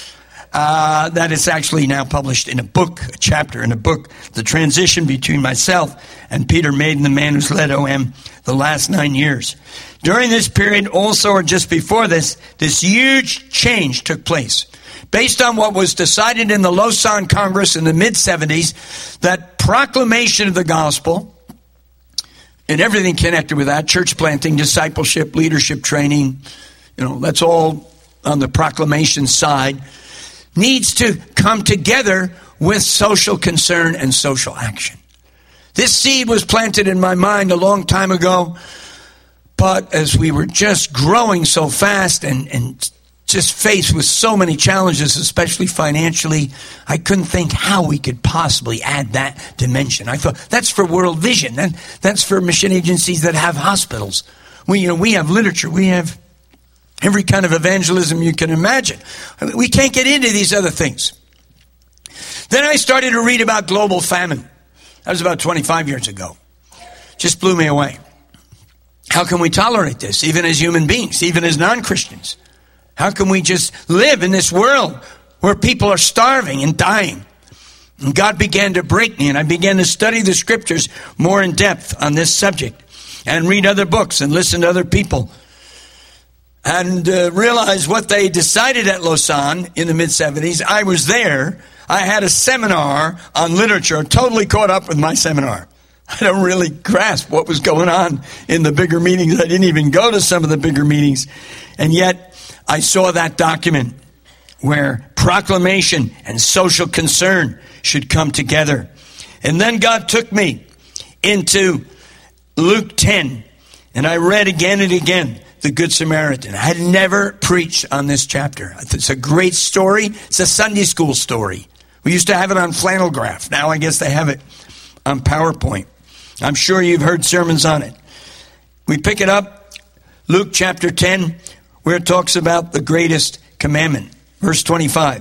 that it's actually now published in a book, a chapter in a book, the transition between myself and Peter Maiden, the man who's led OM the last 9 years. During this period, also, or just before this huge change took place. Based on what was decided in the Lausanne Congress in the mid-70s, that proclamation of the gospel and everything connected with that, church planting, discipleship, leadership training, that's all on the proclamation side, needs to come together with social concern and social action. This seed was planted in my mind a long time ago, but as we were just growing so fast and just faced with so many challenges, especially financially, I couldn't think how we could possibly add that dimension. I thought, that's for World Vision. That's for mission agencies that have hospitals. We have literature. We have every kind of evangelism you can imagine. We can't get into these other things. Then I started to read about global famine. That was about 25 years ago. Just blew me away. How can we tolerate this, even as human beings, even as non-Christians? How can we just live in this world where people are starving and dying? And God began to break me, and I began to study the scriptures more in depth on this subject and read other books and listen to other people and realize what they decided at Lausanne in the mid-70s. I was there. I had a seminar on literature, totally caught up with my seminar. I don't really grasp what was going on in the bigger meetings. I didn't even go to some of the bigger meetings. And yet I saw that document where proclamation and social concern should come together. And then God took me into Luke 10, and I read again and again the Good Samaritan. I had never preached on this chapter. It's a great story. It's a Sunday school story. We used to have it on flannel graph. Now I guess they have it on PowerPoint. I'm sure you've heard sermons on it. We pick it up, Luke chapter 10, where it talks about the greatest commandment. Verse 25.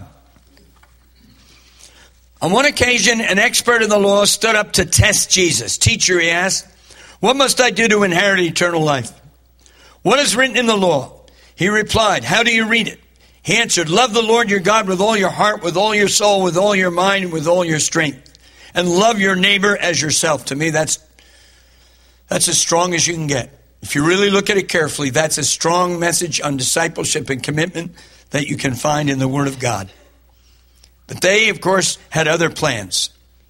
On one occasion, an expert in the law stood up to test Jesus. Teacher, he asked, what must I do to inherit eternal life? What is written in the law? He replied, how do you read it? He answered, love the Lord your God with all your heart, with all your soul, with all your mind, and with all your strength. And love your neighbor as yourself. To me, that's as strong as you can get. If you really look at it carefully, that's a strong message on discipleship and commitment that you can find in the Word of God. But they, of course, had other plans.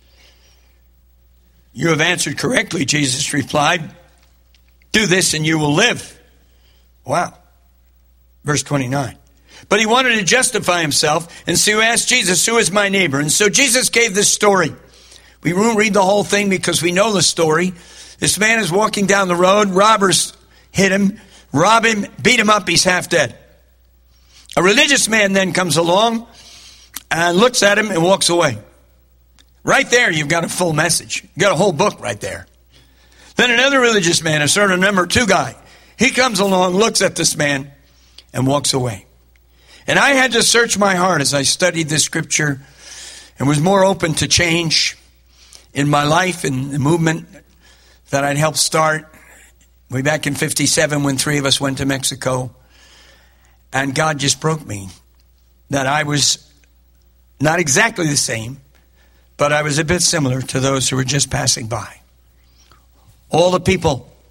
You have answered correctly, Jesus replied. Do this and you will live. Wow. Verse 29. But he wanted to justify himself, and so he asked Jesus, who is my neighbor? And so Jesus gave this story. We won't read the whole thing because we know the story. This man is walking down the road. Robbers hit him, rob him, beat him up. He's half dead. A religious man then comes along and looks at him and walks away. Right there, you've got a full message. You've got a whole book right there. Then another religious man, a sort of number 2 guy, he comes along, looks at this man, and walks away. And I had to search my heart as I studied this scripture and was more open to change in my life and the movement that I'd helped start way back in 57 when 3 of us went to Mexico. And God just broke me that I was not exactly the same, but I was a bit similar to those who were just passing by. All the people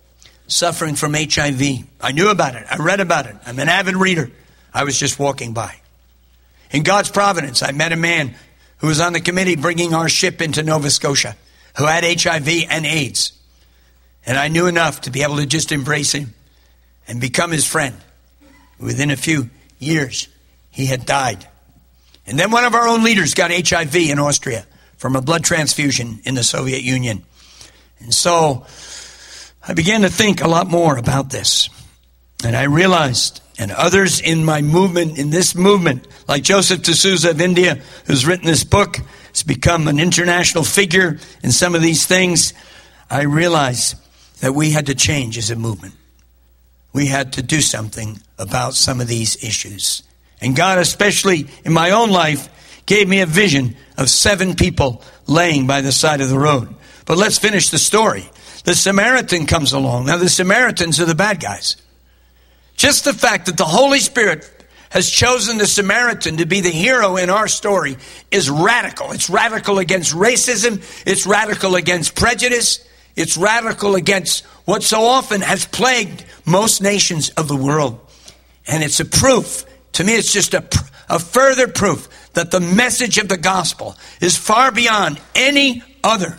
suffering from HIV. I knew about it. I read about it. I'm an avid reader. I was just walking by. In God's providence, I met a man who was on the committee bringing our ship into Nova Scotia, who had HIV and AIDS. And I knew enough to be able to just embrace him and become his friend. Within a few years, he had died. And then one of our own leaders got HIV in Austria from a blood transfusion in the Soviet Union. And so I began to think a lot more about this. And I realized, and others in my movement, in this movement, like Joseph D'Souza of India, who's written this book, has become an international figure in some of these things, I realized that we had to change as a movement. We had to do something about some of these issues. And God, especially in my own life, gave me a vision of 7 people laying by the side of the road. But let's finish the story. The Samaritan comes along. Now, the Samaritans are the bad guys. Just the fact that the Holy Spirit has chosen the Samaritan to be the hero in our story is radical. It's radical against racism. It's radical against prejudice. It's radical against what so often has plagued most nations of the world. And it's a proof. To me, it's just a further proof that the message of the gospel is far beyond any other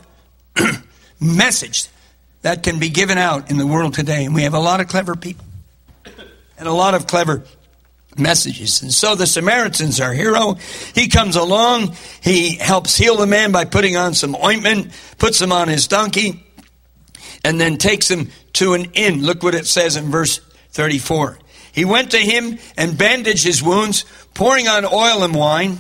message that can be given out in the world today. And we have a lot of clever people and a lot of clever messages. And so the Samaritan's our hero. He comes along. He helps heal the man by putting on some ointment, puts him on his donkey, and then takes him to an inn. Look what it says in verse 34. He went to him and bandaged his wounds, pouring on oil and wine.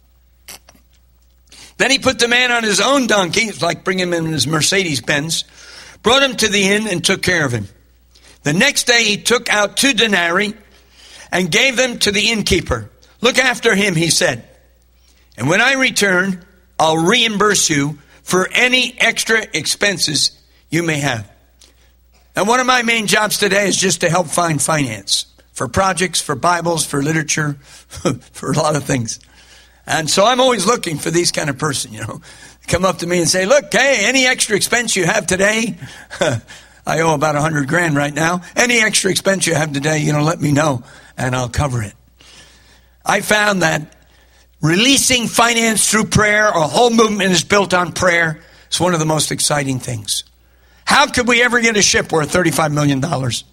Then he put the man on his own donkey, it's like bringing him in his Mercedes-Benz, brought him to the inn and took care of him. The next day he took out 2 denarii and gave them to the innkeeper. Look after him, he said. And when I return, I'll reimburse you for any extra expenses you may have. Now, one of my main jobs today is just to help find finance for projects, for Bibles, for literature, for a lot of things. And so I'm always looking for these kind of person, come up to me and say, look, hey, any extra expense you have today? I owe about $100,000 right now. Any extra expense you have today, let me know and I'll cover it. I found that releasing finance through prayer, a whole movement is built on prayer. It's one of the most exciting things. How could we ever get a ship worth $35 million?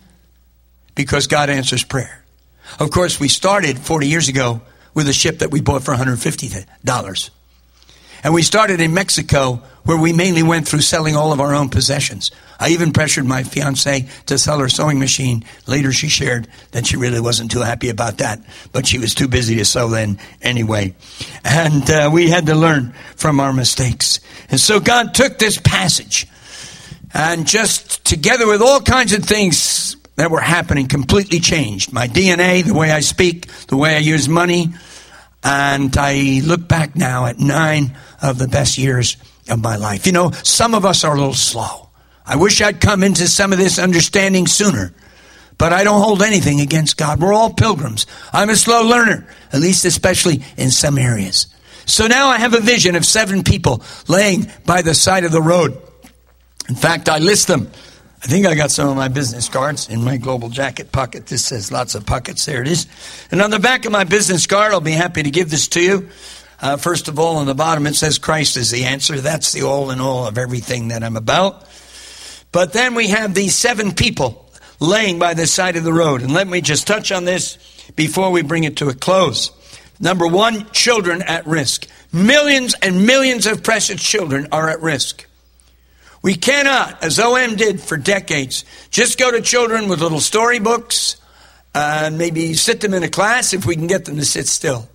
Because God answers prayer. Of course, we started 40 years ago with a ship that we bought for $150. And we started in Mexico, where we mainly went through selling all of our own possessions. I even pressured my fiancée to sell her sewing machine. Later she shared that she really wasn't too happy about that, but she was too busy to sew then anyway. And we had to learn from our mistakes. And so God took this passage and just together with all kinds of things that were happening, completely changed my DNA, the way I speak, the way I use money. And I look back now at 9 of the best years of my life. Some of us are a little slow. I wish I'd come into some of this understanding sooner. But I don't hold anything against God. We're all pilgrims. I'm a slow learner, at least especially in some areas. So now I have a vision of 7 people laying by the side of the road. In fact, I list them. I think I got some of my business cards in my global jacket pocket. This says lots of pockets. There it is. And on the back of my business card, I'll be happy to give this to you. First of all, on the bottom, it says Christ is the answer. That's the all in all of everything that I'm about. But then we have these 7 people laying by the side of the road. And let me just touch on this before we bring it to a close. Number 1, children at risk. Millions and millions of precious children are at risk. We cannot, as OM did for decades, just go to children with little storybooks and maybe sit them in a class if we can get them to sit still.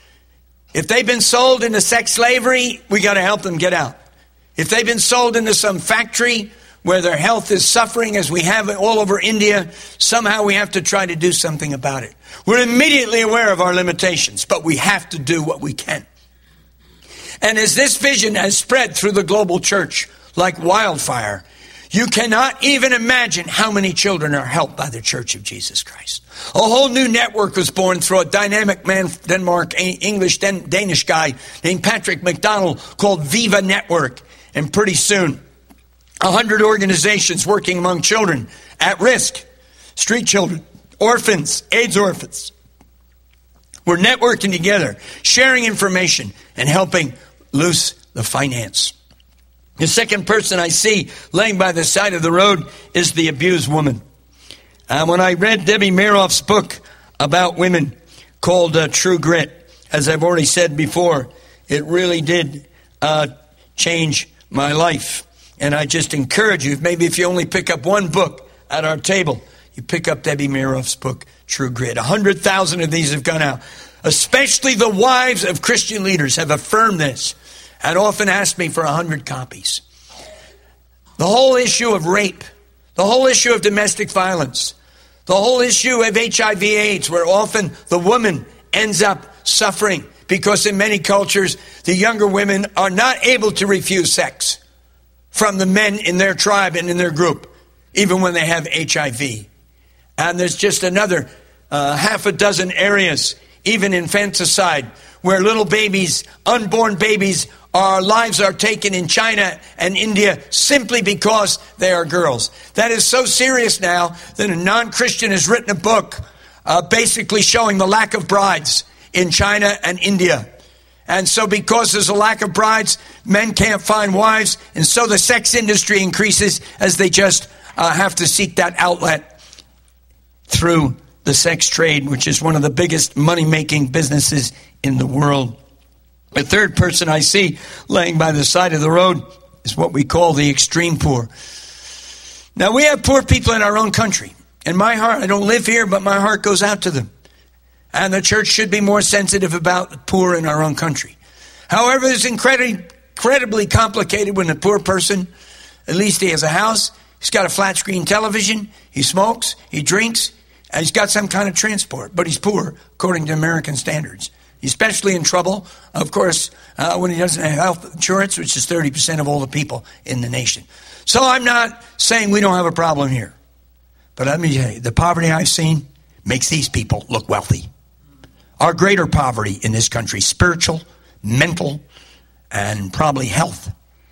If they've been sold into sex slavery, we got to help them get out. If they've been sold into some factory where their health is suffering, as we have it all over India, somehow we have to try to do something about it. We're immediately aware of our limitations, but we have to do what we can. And as this vision has spread through the global church like wildfire, you cannot even imagine how many children are helped by the Church of Jesus Christ. A whole new network was born through a dynamic man, Danish guy named Patrick McDonald, called Viva Network. And pretty soon, 100 organizations working among children at risk, street children, orphans, AIDS orphans. We're networking together, sharing information, and helping loose the finance. The second person I see laying by the side of the road is the abused woman. When I read Debbie Meroff's book about women called True Grit, as I've already said before, it really did change my life. And I just encourage you, maybe if you only pick up one book at our table, you pick up Debbie Meroff's book, True Grit. 100,000 of these have gone out. Especially the wives of Christian leaders have affirmed this and often asked me for 100 copies. The whole issue of rape, the whole issue of domestic violence, the whole issue of HIV/AIDS, where often the woman ends up suffering because in many cultures, the younger women are not able to refuse sex from the men in their tribe and in their group, even when they have HIV. And there's just another half a dozen areas, even infanticide, where little babies, unborn babies, our lives are taken in China and India simply because they are girls. That is so serious now that a non-Christian has written a book basically showing the lack of brides in China and India. And so because there's a lack of brides, men can't find wives, and so the sex industry increases as they just have to seek that outlet through the sex trade, which is one of the biggest money-making businesses in the world. The third person I see laying by the side of the road is what we call the extreme poor. Now, we have poor people in our own country. And my heart, I don't live here, but my heart goes out to them. And the church should be more sensitive about the poor in our own country. However, it's incredibly complicated when a poor person, at least he has a house, he's got a flat screen television, he smokes, he drinks, and he's got some kind of transport, but he's poor according to American standards. He's especially in trouble, of course, when he doesn't have health insurance, which is 30% of all the people in the nation. So I'm not saying we don't have a problem here. But let me tell you, the poverty I've seen makes these people look wealthy. Our greater poverty in this country, spiritual, mental, and probably health,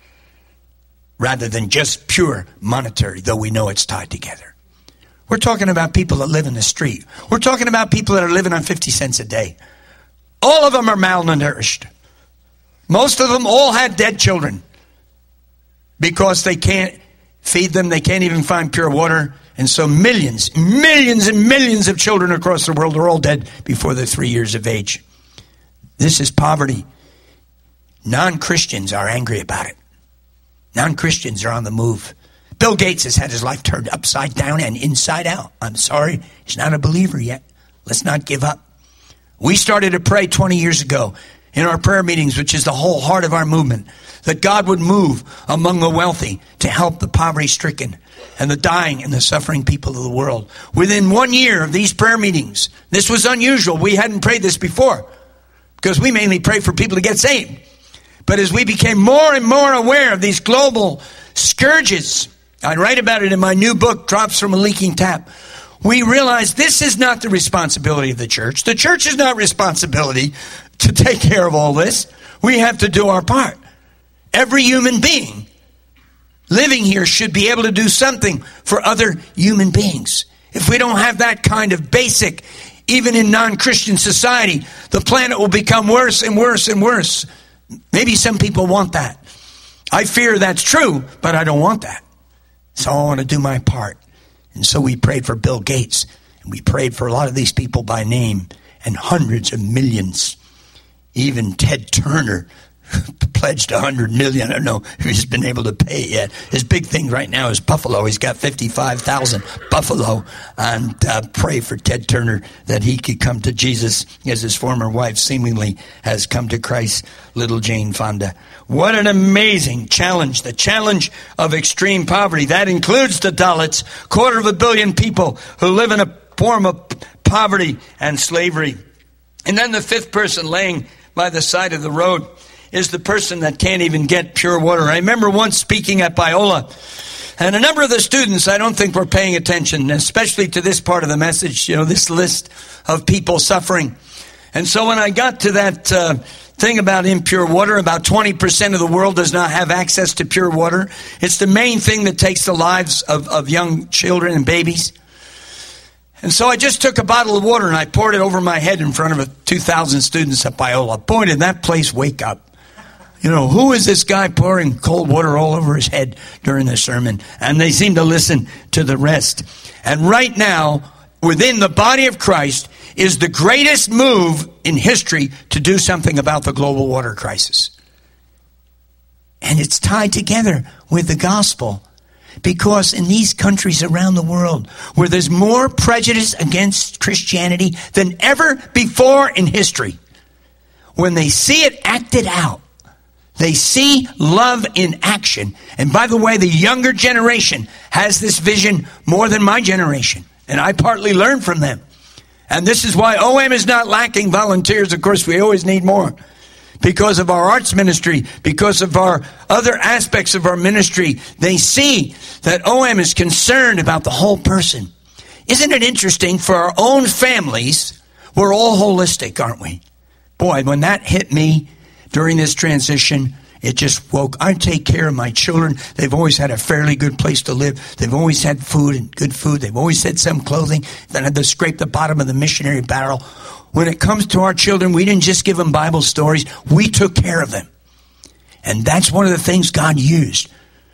rather than just pure monetary, though we know it's tied together. We're talking about people that live in the street. We're talking about people that are living on 50 cents a day. All of them are malnourished. Most of them all had dead children because they can't feed them. They can't even find pure water. And so millions and millions of children across the world are all dead before they're 3 years of age. This is poverty. Non-Christians are angry about it. Non-Christians are on the move. Bill Gates has had his life turned upside down and inside out. I'm sorry, he's not a believer yet. Let's not give up. We started to pray 20 years ago in our prayer meetings, which is the whole heart of our movement, that God would move among the wealthy to help the poverty-stricken and the dying and the suffering people of the world. Within 1 year of these prayer meetings, this was unusual. We hadn't prayed this before because we mainly pray for people to get saved. But as we became more and more aware of these global scourges, I write about it in my new book, Drops from a Leaking Tap. We realized this is not the responsibility of the church. The church is not responsibility to take care of all this. We have to do our part. Every human being living here should be able to do something for other human beings. If we don't have that kind of basic, even in non-Christian society, the planet will become worse and worse and worse. Maybe some people want that. I fear that's true, but I don't want that. So I want to do my part. And so we prayed for Bill Gates, and we prayed for a lot of these people by name, and hundreds of millions. Even Ted Turner pledged $100 million. I don't know if he's been able to pay it yet. His big thing right now is Buffalo. He's got 55,000 Buffalo. And pray for Ted Turner that he could come to Jesus as his former wife seemingly has come to Christ, little Jane Fonda. What an amazing challenge. The challenge of extreme poverty. That includes the Dalits, 250 million people who live in a form of poverty and slavery. And then the fifth person laying by the side of the road is the person that can't even get pure water. I remember once speaking at Biola, and a number of the students, I don't think were paying attention, especially to this part of the message, this list of people suffering. And so when I got to thing about impure water. About 20% of the world does not have access to pure water. It's the main thing that takes the lives of young children and babies. And so I just took a bottle of water and I poured it over my head in front of 2,000 students at Biola. Boy, did that place wake up. You know, who is this guy pouring cold water all over his head during the sermon? And they seem to listen to the rest. And right now, within the body of Christ, is the greatest move in history to do something about the global water crisis. And it's tied together with the gospel. Because in these countries around the world, where there's more prejudice against Christianity than ever before in history, when they see it acted out, they see love in action. And by the way, the younger generation has this vision more than my generation. And I partly learned from them. And this is why OM is not lacking volunteers. Of course, we always need more. Because of our arts ministry, because of our other aspects of our ministry, they see that OM is concerned about the whole person. Isn't it interesting, for our own families, we're all holistic, aren't we? Boy, when that hit me during this transition, it just woke. I take care of my children. They've always had a fairly good place to live. They've always had food and good food. They've always had some clothing. Then I had to scrape the bottom of the missionary barrel. When it comes to our children, we didn't just give them Bible stories. We took care of them. And that's one of the things God used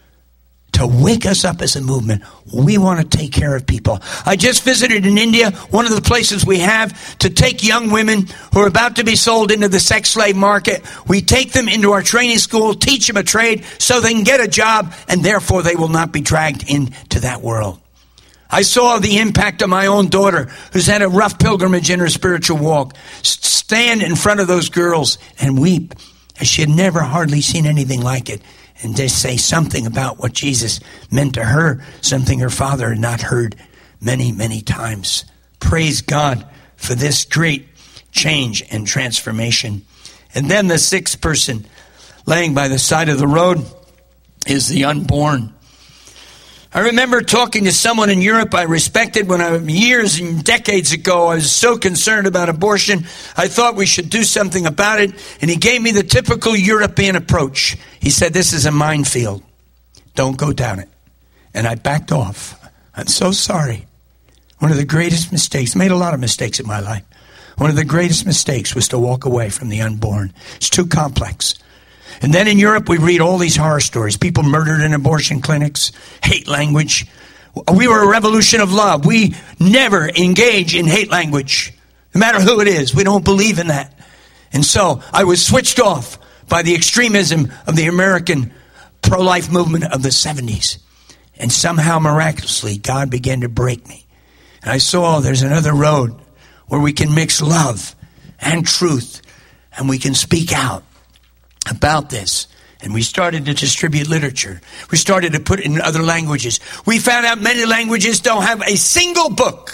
to wake us up as a movement. We want to take care of people. I just visited in India, one of the places we have to take young women who are about to be sold into the sex slave market. We take them into our training school, teach them a trade so they can get a job, and therefore they will not be dragged into that world. I saw the impact of my own daughter, who's had a rough pilgrimage in her spiritual walk, stand in front of those girls and weep, as she had never hardly seen anything like it, and just say something about what Jesus meant to her, something her father had not heard many, many times. Praise God for this great change and transformation. And then the sixth person laying by the side of the road is the unborn. I remember talking to someone in Europe I respected years and decades ago. I was so concerned about abortion. I thought we should do something about it. And he gave me the typical European approach. He said, this is a minefield. Don't go down it. And I backed off. I'm so sorry. One of the greatest mistakes, made a lot of mistakes in my life. One of the greatest mistakes was to walk away from the unborn. It's too complex. And then in Europe, we read all these horror stories. People murdered in abortion clinics, hate language. We were a revolution of love. We never engage in hate language, no matter who it is. We don't believe in that. And so I was switched off by the extremism of the American pro-life movement of the 70s. And somehow, miraculously, God began to break me. And I saw there's another road where we can mix love and truth, and we can speak out about this. And we started to distribute literature. We started to put it in other languages. We found out many languages don't have a single book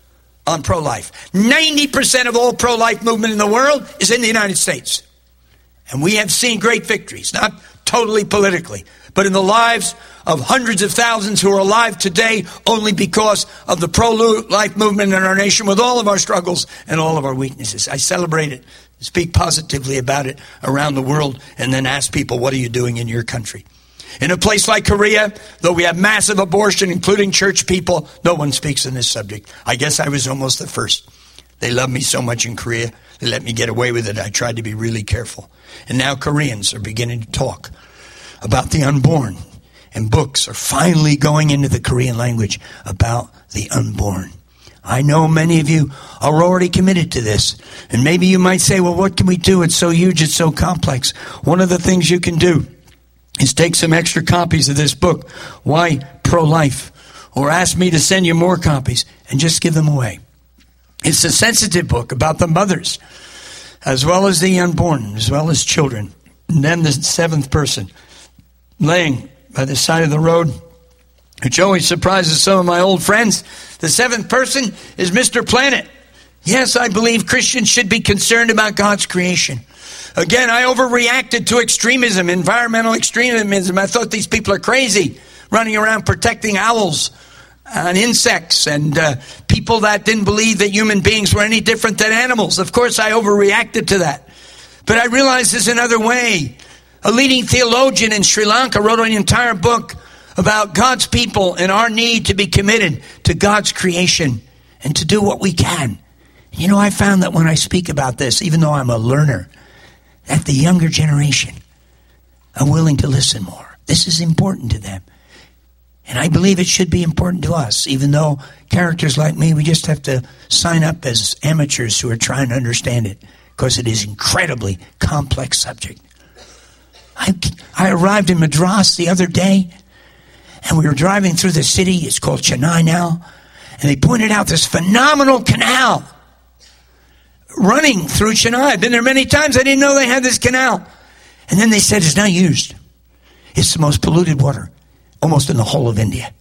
on pro-life. 90% of all pro-life movement in the world is in the United States. And we have seen great victories, not totally politically, but in the lives of hundreds of thousands who are alive today only because of the pro-life movement in our nation, with all of our struggles and all of our weaknesses. I celebrate it, speak positively about it around the world, and then ask people, what are you doing in your country? In a place like Korea, though we have massive abortion, including church people, no one speaks on this subject. I guess I was almost the first. They love me so much in Korea, they let me get away with it. I tried to be really careful. And now Koreans are beginning to talk about the unborn. And books are finally going into the Korean language about the unborn. I know many of you are already committed to this. And maybe you might say, well, what can we do? It's so huge, it's so complex. One of the things you can do is take some extra copies of this book, Why Pro-Life? Or ask me to send you more copies and just give them away. It's a sensitive book about the mothers, as well as the unborn, as well as children. And then the seventh person laying by the side of the road, which always surprises some of my old friends. The seventh person is Mr. Planet. Yes, I believe Christians should be concerned about God's creation. Again, I overreacted to extremism, environmental extremism. I thought these people are crazy, running around protecting owls and insects and people that didn't believe that human beings were any different than animals. Of course, I overreacted to that. But I realize there's another way. A leading theologian in Sri Lanka wrote an entire book about God's people and our need to be committed to God's creation and to do what we can. You know, I found that when I speak about this, even though I'm a learner, that the younger generation are willing to listen more. This is important to them. And I believe it should be important to us, even though characters like me, we just have to sign up as amateurs who are trying to understand it, because it is an incredibly complex subject. I arrived in Madras the other day, and we were driving through the city. It's called Chennai now. And they pointed out this phenomenal canal running through Chennai. I've been there many times. I didn't know they had this canal. And then they said it's not used. It's the most polluted water almost in the whole of India.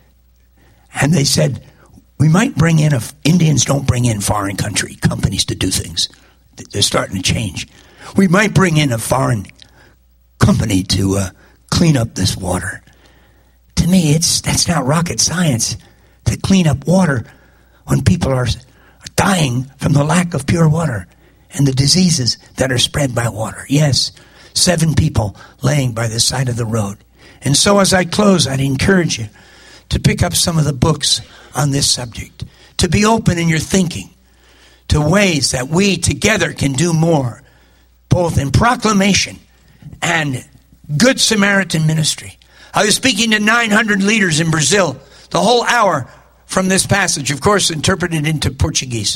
And they said, we might bring in, if Indians don't bring in foreign companies to do things. They're starting to change. We might bring in a foreign company to clean up this water. To me, that's not rocket science to clean up water when people are dying from the lack of pure water and the diseases that are spread by water. Yes, 7 people laying by the side of the road. And so as I close, I'd encourage you to pick up some of the books on this subject, to be open in your thinking to ways that we together can do more, both in proclamation and Good Samaritan ministry. I was speaking to 900 leaders in Brazil the whole hour from this passage, of course, interpreted into Portuguese.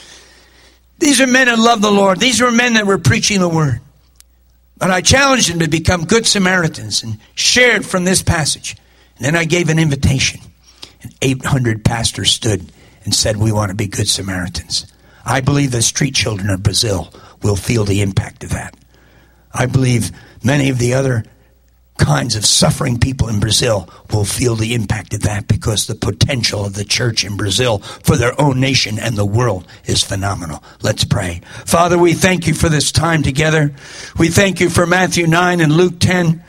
These are men that love the Lord. These were men that were preaching the word. But I challenged them to become good Samaritans and shared from this passage. And then I gave an invitation. And 800 pastors stood and said, we want to be good Samaritans. I believe the street children of Brazil will feel the impact of that. I believe many of the other kinds of suffering people in Brazil will feel the impact of that, because the potential of the church in Brazil for their own nation and the world is phenomenal. Let's pray. Father, we thank you for this time together. We thank you for Matthew 9 and Luke 10.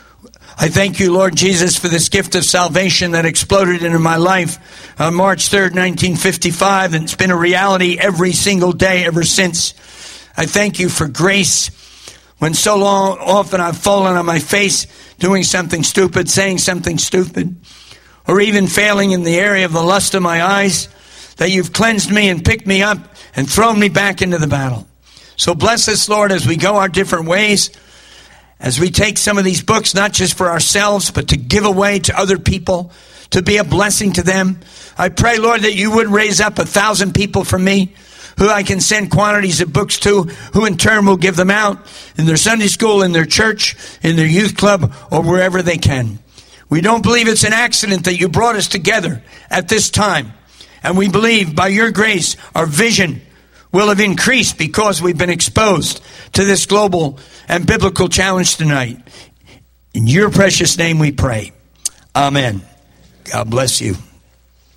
I thank you, Lord Jesus, for this gift of salvation that exploded into my life on March 3rd, 1955, and it's been a reality every single day ever since. I thank you for grace. When so often I've fallen on my face doing something stupid, saying something stupid, or even failing in the area of the lust of my eyes, that you've cleansed me and picked me up and thrown me back into the battle. So bless us, Lord, as we go our different ways, as we take some of these books, not just for ourselves, but to give away to other people, to be a blessing to them. I pray, Lord, that you would raise up 1,000 people for me, who I can send quantities of books to, who in turn will give them out in their Sunday school, in their church, in their youth club, or wherever they can. We don't believe it's an accident that you brought us together at this time. And we believe by your grace, our vision will have increased because we've been exposed to this global and biblical challenge tonight. In your precious name we pray. Amen. God bless you.